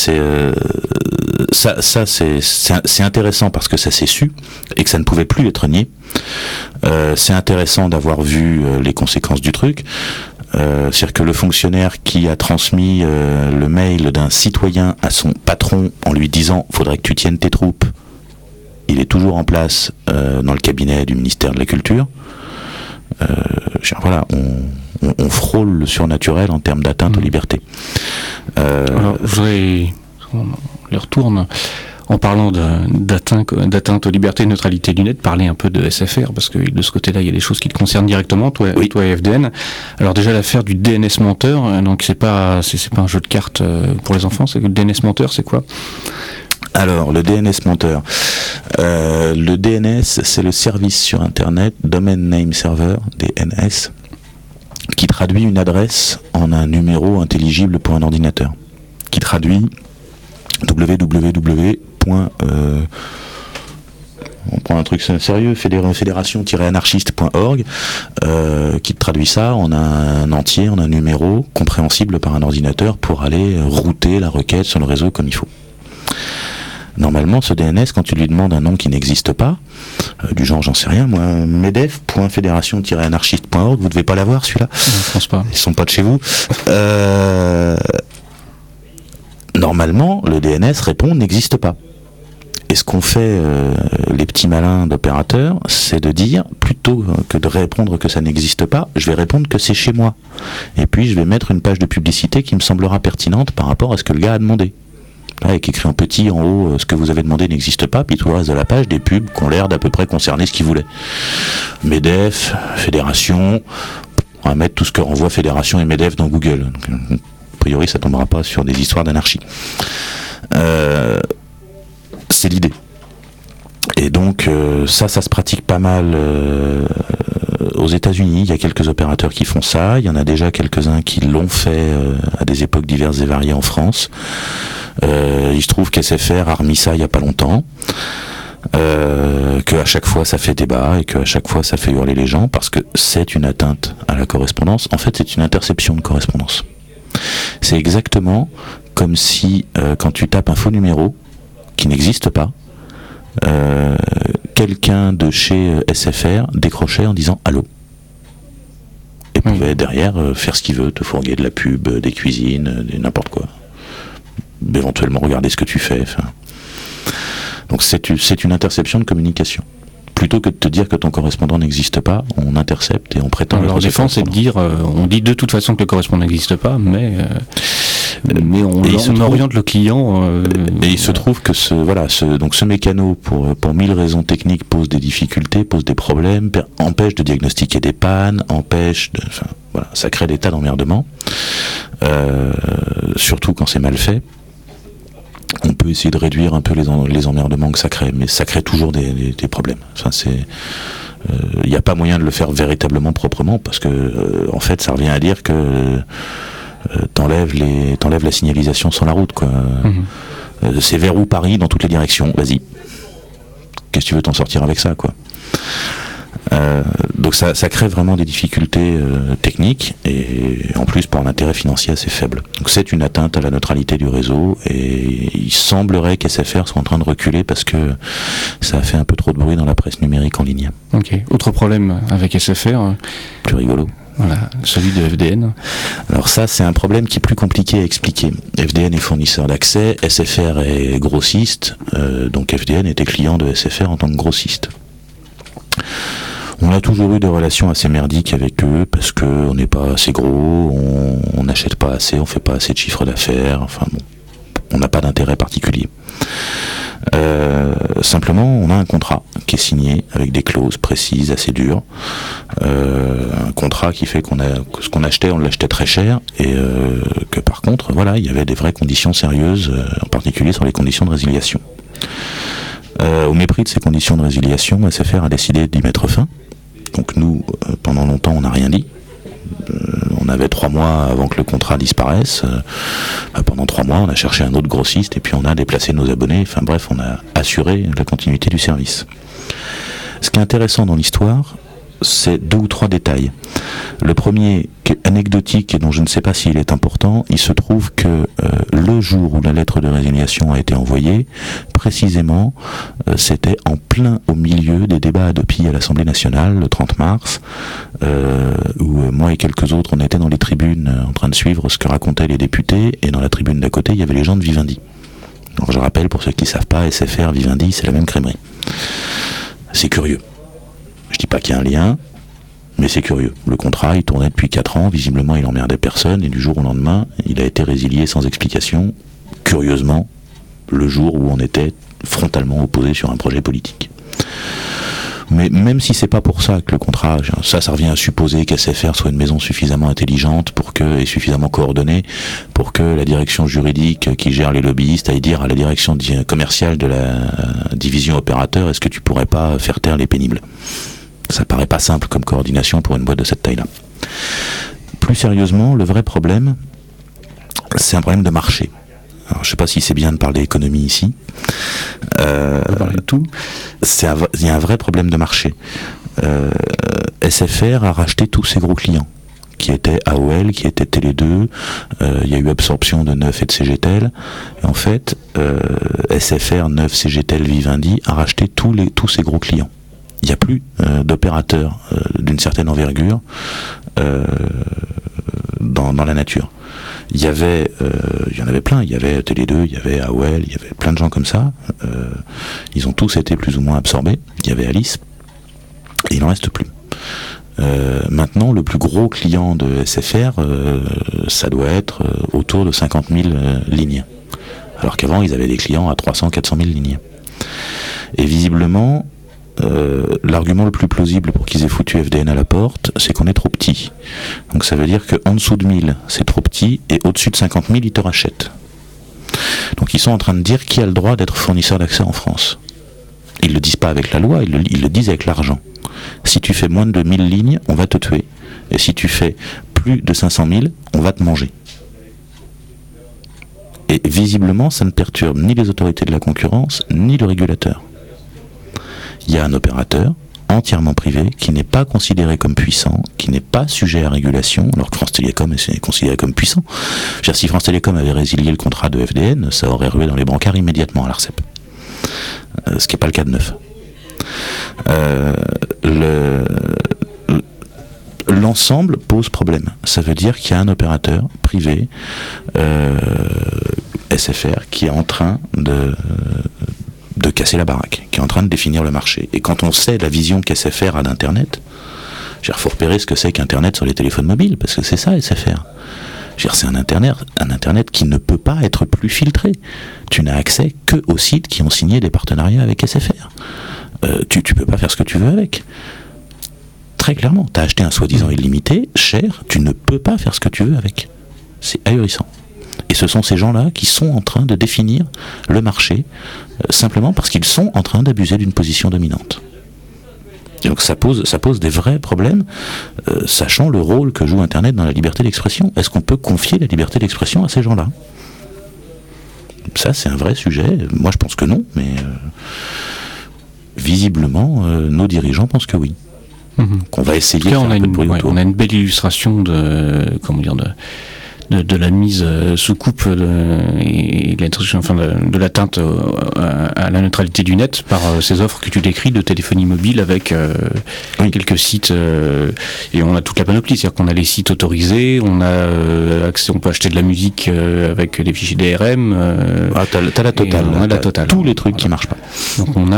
c'est intéressant parce que ça s'est su et que ça ne pouvait plus être nié. C'est intéressant d'avoir vu les conséquences du truc. C'est-à-dire que le fonctionnaire qui a transmis le mail d'un citoyen à son patron en lui disant « faudrait que tu tiennes tes troupes », il est toujours en place dans le cabinet du ministère de la Culture. Voilà, on frôle le surnaturel en termes d'atteinte aux libertés. Alors, je voudrais... On les retourne... En parlant d'atteinte aux libertés et neutralité du net, parler un peu de SFR, parce que de ce côté-là, il y a des choses qui te concernent directement, toi et FDN. Alors déjà, l'affaire du DNS menteur, donc c'est pas un jeu de cartes pour les enfants, c'est que le DNS menteur, c'est quoi ? Alors, le DNS menteur. Le DNS, c'est le service sur Internet, Domain Name Server, DNS, qui traduit une adresse en un numéro intelligible pour un ordinateur, qui traduit www. On prend un truc sérieux, fédération-anarchiste.org, qui traduit ça en un entier, en un numéro compréhensible par un ordinateur pour aller router la requête sur le réseau comme il faut. Normalement, ce DNS, quand tu lui demandes un nom qui n'existe pas, du genre, j'en sais rien, moi, medef.fédération-anarchiste.org, vous devez pas l'avoir celui-là. Je pense pas. Ils sont pas de chez vous. Normalement, le DNS répond n'existe pas. Et ce qu'ont fait les petits malins d'opérateurs, c'est de dire, plutôt que de répondre que ça n'existe pas, je vais répondre que c'est chez moi. Et puis je vais mettre une page de publicité qui me semblera pertinente par rapport à ce que le gars a demandé. Avec écrit en petit en haut, ce que vous avez demandé n'existe pas, puis tout le reste de la page, des pubs qui ont l'air d'à peu près concerner ce qu'ils voulaient. MEDEF, Fédération, on va mettre tout ce que renvoie Fédération et MEDEF dans Google. Donc, a priori, ça tombera pas sur des histoires d'anarchie. C'est l'idée. Et donc ça se pratique pas mal aux États-Unis. Il y a quelques opérateurs qui font ça. Il y en a déjà quelques-uns qui l'ont fait à des époques diverses et variées en France. Il se trouve qu'SFR a remis ça il y a pas longtemps. Que à chaque fois ça fait débat et que à chaque fois ça fait hurler les gens parce que c'est une atteinte à la correspondance. En fait, c'est une interception de correspondance. C'est exactement comme si quand tu tapes un faux numéro qui n'existe pas, quelqu'un de chez SFR décrochait en disant allô et pouvait derrière faire ce qu'il veut, te fourguer de la pub, des cuisines, n'importe quoi, éventuellement regarder ce que tu fais. Donc c'est une interception de communication. Plutôt que de te dire que ton correspondant n'existe pas, on intercepte et on prétend. Alors, leur défense, c'est de dire, on dit de toute façon que le correspondant n'existe pas, mais on oriente le client. Et il se trouve que ce mécano, pour 1000 raisons techniques, pose des difficultés, pose des problèmes, empêche de diagnostiquer des pannes, ça crée des tas d'emmerdements, surtout quand c'est mal fait. On peut essayer de réduire un peu les emmerdements que ça crée, mais ça crée toujours des problèmes. Il n'y a pas moyen de le faire véritablement proprement, parce que en fait, ça revient à dire que t'enlèves la signalisation sur la route, quoi. C'est vers où Paris dans toutes les directions. Vas-y. Qu'est-ce que tu veux t'en sortir avec ça, quoi. Donc ça crée vraiment des difficultés techniques et en plus pour un intérêt financier assez faible. Donc c'est une atteinte à la neutralité du réseau et il semblerait qu'SFR soit en train de reculer parce que ça a fait un peu trop de bruit dans la presse numérique en ligne. Ok. Autre problème avec SFR. Plus rigolo. Voilà, celui de FDN. Alors ça, c'est un problème qui est plus compliqué à expliquer. FDN est fournisseur d'accès, SFR est grossiste, donc FDN était client de SFR en tant que grossiste. On a toujours eu des relations assez merdiques avec eux parce que on n'est pas assez gros, on n'achète pas assez, on fait pas assez de chiffre d'affaires, on n'a pas d'intérêt particulier. Simplement, on a un contrat qui est signé avec des clauses précises, assez dures. Un contrat qui fait ce qu'on achetait, on l'achetait très cher et que par contre, il y avait des vraies conditions sérieuses, en particulier sur les conditions de résiliation. Au mépris de ces conditions de résiliation, SFR a décidé d'y mettre fin. Donc nous, pendant longtemps, on n'a rien dit. On avait 3 mois avant que le contrat disparaisse. Pendant 3 mois, on a cherché un autre grossiste et puis on a déplacé nos abonnés. Enfin bref, on a assuré la continuité du service. Ce qui est intéressant dans l'histoire, c'est 2 ou 3 détails. Le premier, qui est anecdotique et dont je ne sais pas s'il est important, il se trouve que le jour où la lettre de résiliation a été envoyée, précisément, c'était en plein au milieu des débats Hadopi à l'Assemblée nationale, le 30 mars, où moi et quelques autres, on était dans les tribunes en train de suivre ce que racontaient les députés, et dans la tribune d'à côté, il y avait les gens de Vivendi. Donc je rappelle, pour ceux qui ne savent pas, SFR, Vivendi, c'est la même crèmerie. C'est curieux. Je dis pas qu'il y a un lien, mais c'est curieux. Le contrat, il tournait depuis 4 ans, visiblement il emmerdait personne, et du jour au lendemain, il a été résilié sans explication, curieusement, le jour où on était frontalement opposés sur un projet politique. Mais même si c'est pas pour ça que le contrat, ça revient à supposer qu'SFR soit une maison suffisamment intelligente et suffisamment coordonnée pour que la direction juridique qui gère les lobbyistes aille dire à la direction commerciale de la division opérateur, est-ce que tu pourrais pas faire taire les pénibles ? Ça paraît pas simple comme coordination pour une boîte de cette taille-là. plus sérieusement, le vrai problème, c'est un problème de marché. Alors, je ne sais pas si c'est bien de parler économie ici. On peut parler de tout. Il y a un vrai problème de marché. SFR a racheté tous ses gros clients, qui étaient AOL, qui étaient Télé2, il y a eu absorption de Neuf et de CGTEL, et en fait, SFR, Neuf, CGTEL, Vivendi a racheté tous ces gros clients. Il n'y a plus d'opérateurs d'une certaine envergure dans la nature. Il y en avait plein, il y avait Télé2, il y avait AOL, il y avait plein de gens comme ça, ils ont tous été plus ou moins absorbés, il y avait Alice, et il n'en reste plus. Maintenant, le plus gros client de SFR, ça doit être autour de 50 000 lignes. Alors qu'avant, ils avaient des clients à 300, 400 000 lignes. Et visiblement, l'argument le plus plausible pour qu'ils aient foutu FDN à la porte, c'est qu'on est trop petit. Donc ça veut dire qu'en dessous de 1000, c'est trop petit, et au-dessus de 50 000, ils te rachètent. Donc ils sont en train de dire qui a le droit d'être fournisseur d'accès en France. Ils ne le disent pas avec la loi, ils le disent avec l'argent. Si tu fais moins de 1000 lignes, on va te tuer. Et si tu fais plus de 500 000, on va te manger. Et visiblement, ça ne perturbe ni les autorités de la concurrence, ni le régulateur. Il y a un opérateur entièrement privé qui n'est pas considéré comme puissant, qui n'est pas sujet à régulation, alors que France Télécom est considéré comme puissant. Je veux dire, si France Télécom avait résilié le contrat de FDN, ça aurait rué dans les brancards immédiatement à l'ARCEP. Ce qui n'est pas le cas de Neuf. L'ensemble pose problème. Ça veut dire qu'il y a un opérateur privé, SFR, qui est en train de casser la baraque, qui est en train de définir le marché. Et quand on sait la vision qu'SFR a d'Internet, il faut repérer ce que c'est qu'Internet sur les téléphones mobiles, parce que c'est ça SFR. C'est un Internet qui ne peut pas être plus filtré. Tu n'as accès que aux sites qui ont signé des partenariats avec SFR. Tu peux pas faire ce que tu veux avec. Très clairement, tu as acheté un soi-disant illimité, cher, tu ne peux pas faire ce que tu veux avec. C'est ahurissant. Et ce sont ces gens-là qui sont en train de définir le marché, simplement parce qu'ils sont en train d'abuser d'une position dominante. Et donc ça pose des vrais problèmes, sachant le rôle que joue Internet dans la liberté d'expression. Est-ce qu'on peut confier la liberté d'expression à ces gens-là ? Ça, c'est un vrai sujet. Moi, je pense que non, mais visiblement, nos dirigeants pensent que oui. Qu'on va essayer de faire un peu de bruit autour. On a une belle illustration de la mise sous coupe et de l'atteinte à la neutralité du net par ces offres que tu décris de téléphonie mobile avec quelques sites et on a toute la panoplie, c'est-à-dire qu'on a les sites autorisés, on a accès, on peut acheter de la musique avec les fichiers DRM. T'as la totale. On a la totale. Tous les trucs qui marchent pas. Donc on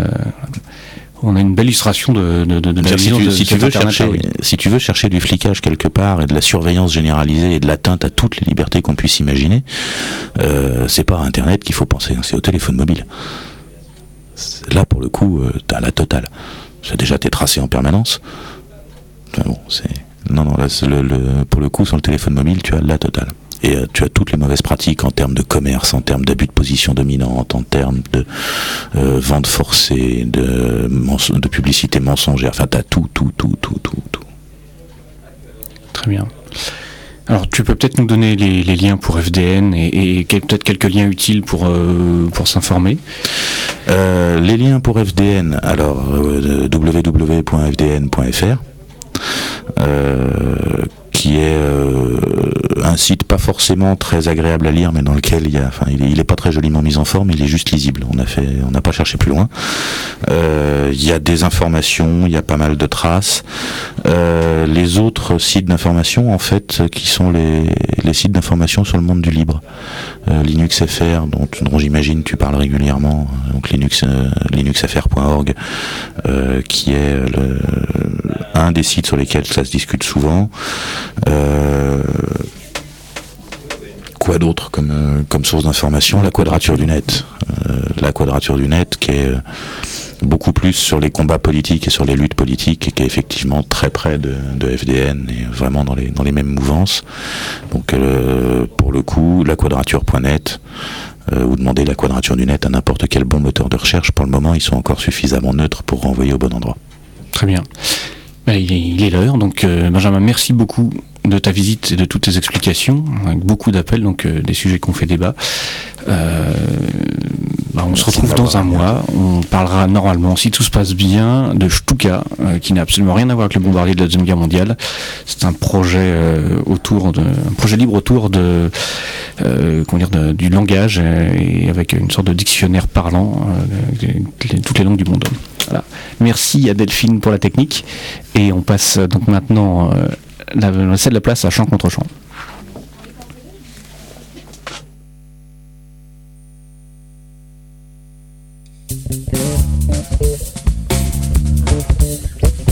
a une belle illustration de la vision de cet Internet. Si tu veux chercher du flicage quelque part et de la surveillance généralisée et de l'atteinte à toutes les libertés qu'on puisse imaginer, c'est pas à Internet qu'il faut penser, c'est au téléphone mobile. Là, pour le coup, t'as la totale. Déjà, t'es tracé en permanence. Enfin bon, là, pour le coup, sur le téléphone mobile, tu as la totale. Et tu as toutes les mauvaises pratiques en termes de commerce, en termes d'abus de position dominante, en termes de vente forcée, de publicité mensongère. Enfin, tu as tout. Très bien. Alors, tu peux peut-être nous donner les liens pour FDN et peut-être quelques liens utiles pour s'informer. Les liens pour FDN, alors www.fdn.fr. Qui est un site pas forcément très agréable à lire, mais dans lequel il est pas très joliment mis en forme, il est juste lisible. On n'a pas cherché plus loin. Il y a des informations, il y a pas mal de traces. Les autres sites d'information, en fait, qui sont les sites d'information sur le monde du libre. LinuxFR, dont j'imagine tu parles régulièrement, donc linuxfr.org, qui est un des sites sur lesquels ça se discute souvent. Quoi d'autre comme source d'information ? La Quadrature du Net. La Quadrature du Net qui est beaucoup plus sur les combats politiques et sur les luttes politiques et qui est effectivement très près de FDN et vraiment dans les mêmes mouvances. Donc pour le coup, laquadrature.net, ou demander la Quadrature du Net à n'importe quel bon moteur de recherche. Pour le moment, ils sont encore suffisamment neutres pour renvoyer au bon endroit. Très bien. Il est l'heure, donc Benjamin, merci beaucoup de ta visite et de toutes tes explications, avec beaucoup d'appels, donc des sujets qui ont fait débat. On se retrouve dans un mois. On parlera normalement, si tout se passe bien, de Stuka, qui n'a absolument rien à voir avec le bombardier de la Deuxième Guerre mondiale. C'est un projet un projet libre autour de du langage et avec une sorte de dictionnaire parlant toutes les langues du monde. Voilà. Merci à Delphine pour la technique et on passe donc maintenant celle de la place à Chant contre Chant.